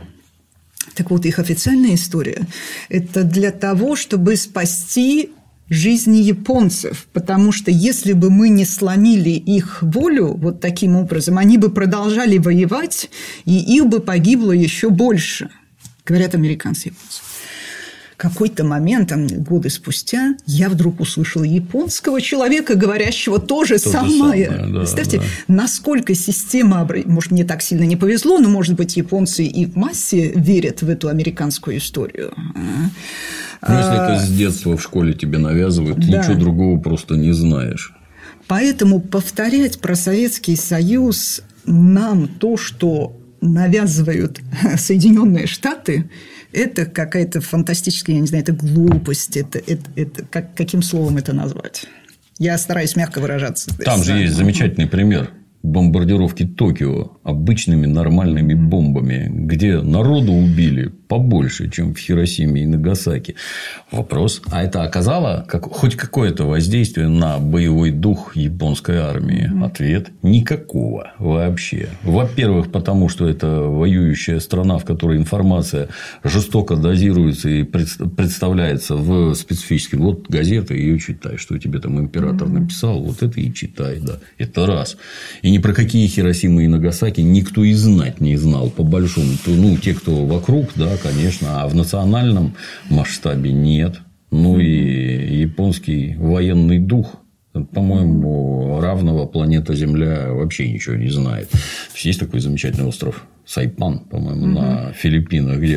Так вот, их официальная история – это для того, чтобы спасти жизни японцев, потому что если бы мы не сломили их волю вот таким образом, они бы продолжали воевать, и их бы погибло еще больше, говорят американцы и японцы. Какой-то момент, годы спустя, я вдруг услышала японского человека, говорящего то же самое. Представьте, насколько система, может, мне так сильно не повезло, но, может быть, японцы и в массе верят в эту американскую историю. Ну, если это с детства в школе тебе навязывают, ты ничего другого просто не знаешь. Поэтому повторять про Советский Союз нам то, что навязывают Соединенные Штаты, это какая-то фантастическая, я не знаю, это глупость, это каким словом это назвать? Я стараюсь мягко выражаться. Там же есть замечательный пример бомбардировки Токио обычными нормальными бомбами, где народу убили побольше, чем в Хиросиме и Нагасаки. Вопрос, а это оказало хоть какое-то воздействие на боевой дух японской армии? Ответ – никакого вообще. Во-первых, потому что это воюющая страна, в которой информация жестоко дозируется и представляется в специфических. Вот газета, ее читай, что тебе там император написал, вот это и читай, да. Это раз. И ни про какие Хиросимы и Нагасаки никто и знать не знал, по большому. Ну, те, кто вокруг, да, конечно, а в национальном масштабе нет. Ну, и японский военный дух, по-моему, равного планета Земля вообще ничего не знает. Есть такой замечательный остров Сайпан, по-моему, на Филиппинах, где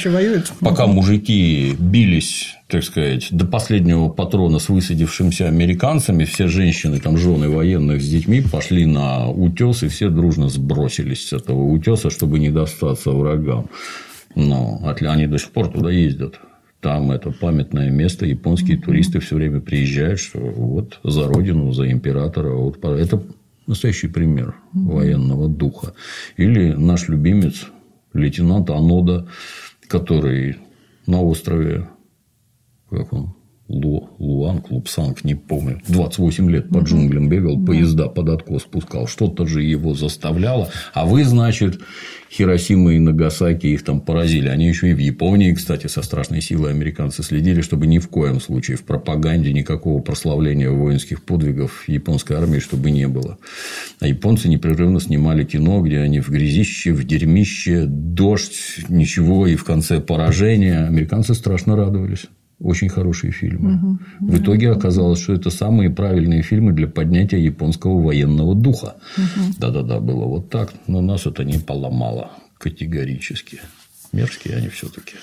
пока мужики бились, так сказать, до последнего патрона с высадившимися американцами, все женщины, там, жены военных с детьми пошли на утес, и все дружно сбросились с этого утеса, чтобы не достаться врагам. Но они до сих пор туда ездят. Там это памятное место, японские туристы все время приезжают, что вот за родину, за императора. Вот это настоящий пример военного духа. Или наш любимец, лейтенант Анода, который на острове, как он, Луанг, Лупсанг, не помню, 28 лет по джунглям бегал, поезда под откос спускал, что-то же его заставляло, а вы, значит, Хиросима и Нагасаки их там поразили, они еще и в Японии, кстати, со страшной силой американцы следили, чтобы ни в коем случае в пропаганде никакого прославления воинских подвигов японской армии чтобы не было, а японцы непрерывно снимали кино, где они в грязище, в дерьмище, дождь, ничего, и в конце поражение, американцы страшно радовались. Очень хорошие фильмы. В итоге оказалось, что это самые правильные фильмы для поднятия японского военного духа. Да-да-да, было вот так, но нас это не поломало категорически. Мерзкие они все-таки.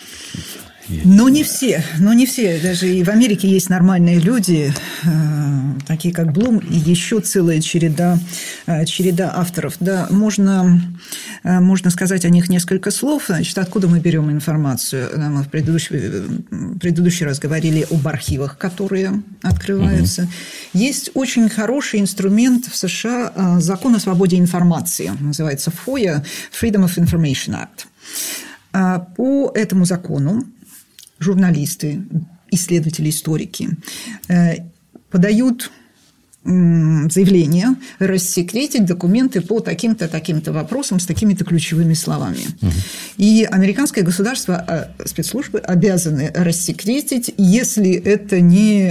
Но не все. Даже и в Америке есть нормальные люди, такие как Блум, и еще целая череда авторов. Да, можно сказать о них несколько слов. Значит, откуда мы берем информацию? Мы в предыдущий раз говорили об архивах, которые открываются. Есть очень хороший инструмент в США, закон о свободе информации, называется FOIA, Freedom of Information Act. По этому закону журналисты, исследователи, историки подают заявление рассекретить документы по таким-то, таким-то вопросам с такими-то ключевыми словами. И американское государство, спецслужбы обязаны рассекретить, если это не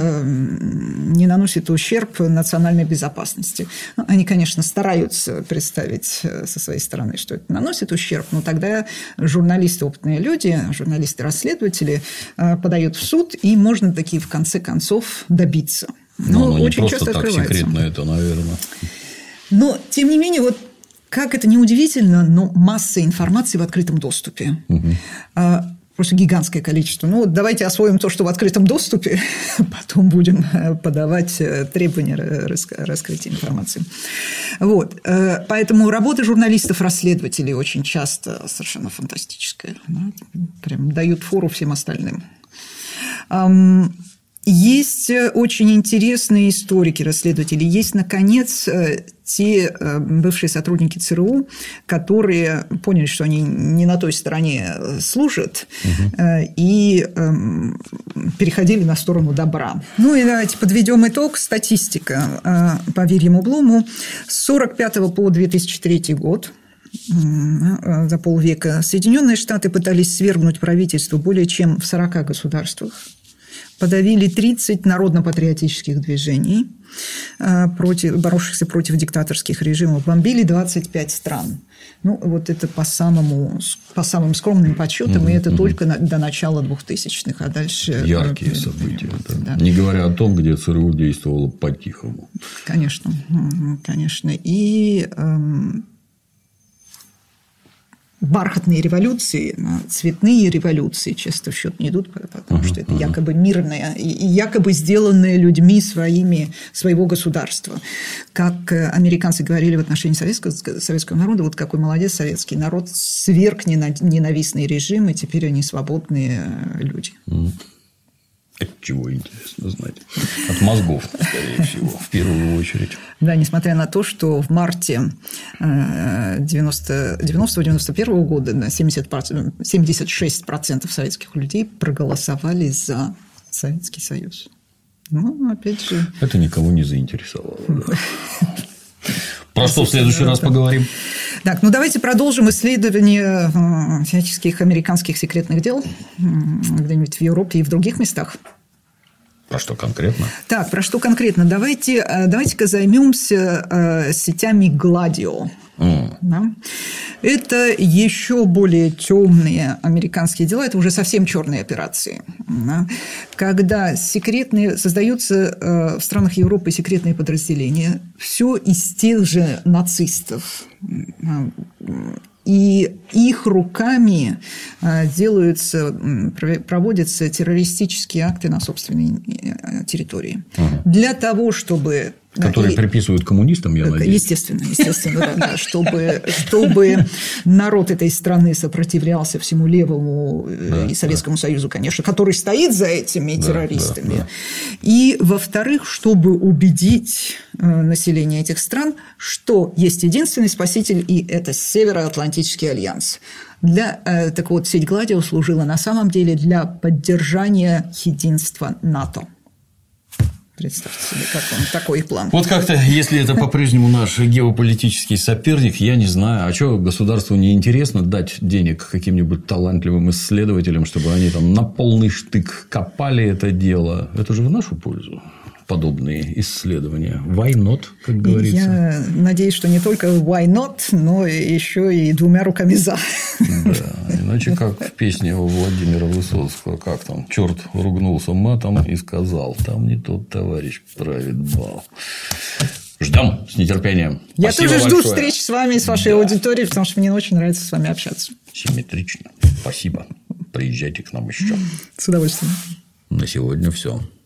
наносит ущерб национальной безопасности. Они, конечно, стараются представить со своей стороны, что это наносит ущерб, но тогда журналисты, опытные люди, журналисты-расследователи подают в суд, и можно таки в конце концов добиться. Но не очень просто так секретно это, наверное. Но, тем не менее, вот как это ни удивительно, но масса информации в открытом доступе. Просто гигантское количество. Ну, вот давайте освоим то, что в открытом доступе, потом будем подавать требования раскрытия информации. Вот. Поэтому работа журналистов-расследователей очень часто совершенно фантастическая. Прям дают фору всем остальным. Есть очень интересные историки, расследователи. Есть, наконец, те бывшие сотрудники ЦРУ, которые поняли, что они не на той стороне служат, и переходили на сторону добра. Ну и давайте подведем итог. Статистика по Вильяму Блуму. С 1945 по 2003 год, за полвека, Соединенные Штаты пытались свергнуть правительство более чем в 40 государствах. Подавили 30 народно-патриотических движений, боровшихся против диктаторских режимов, бомбили 25 стран. Ну, вот это по самым скромным подсчетам, и это только до начала 2000-х, а дальше… Яркие события, да. Не говоря о том, где ЦРУ действовало по-тихому. Конечно, конечно. И… бархатные революции, цветные революции часто в счет не идут, потому что это якобы мирное и якобы сделанное людьми своего государства. Как американцы говорили в отношении советского народа, вот какой молодец советский народ, сверг ненавистный режим, и теперь они свободные люди. От чего, интересно знать? От мозгов, скорее всего, в первую очередь. Да, несмотря на то, что в марте 90-91 года 76% советских людей проголосовали за Советский Союз. Ну, опять же… Это никого не заинтересовало. Про что в следующий раз поговорим? Так, ну давайте продолжим исследование всяческих американских секретных дел где-нибудь в Европе и в других местах. Про что конкретно? Так, про что конкретно? Давайте-ка займемся сетями Гладио. Да? Это еще более темные американские дела, это уже совсем черные операции. Да? Когда создаются в странах Европы секретные подразделения, все из тех же нацистов. И их руками проводятся террористические акты на собственной территории. Для того, чтобы… Которые приписывают коммунистам, я надеюсь. Естественно, да, чтобы народ этой страны сопротивлялся всему левому и Советскому Союзу, конечно, который стоит за этими террористами. Да. И, во-вторых, чтобы убедить население этих стран, что есть единственный спаситель, и это Североатлантический альянс. Так вот, сеть Гладио служила на самом деле для поддержания единства НАТО. Представьте себе, как он такой план. Вот как-то, если это по-прежнему наш геополитический соперник, я не знаю, а что государству не интересно дать денег каким-нибудь талантливым исследователям, чтобы они там на полный штык копали это дело? Это же в нашу пользу. Подобные исследования. Why not, как говорится? Я надеюсь, что не только why not, но еще и двумя руками за. Да, иначе как в песне у Владимира Высоцкого, как там, черт ругнулся матом и сказал, там не тот товарищ правит бал. Ждем с нетерпением. Я тоже жду встреч с вами и с вашей аудиторией, потому что мне очень нравится с вами общаться. Симметрично. Спасибо. Приезжайте к нам еще. С удовольствием. На сегодня все.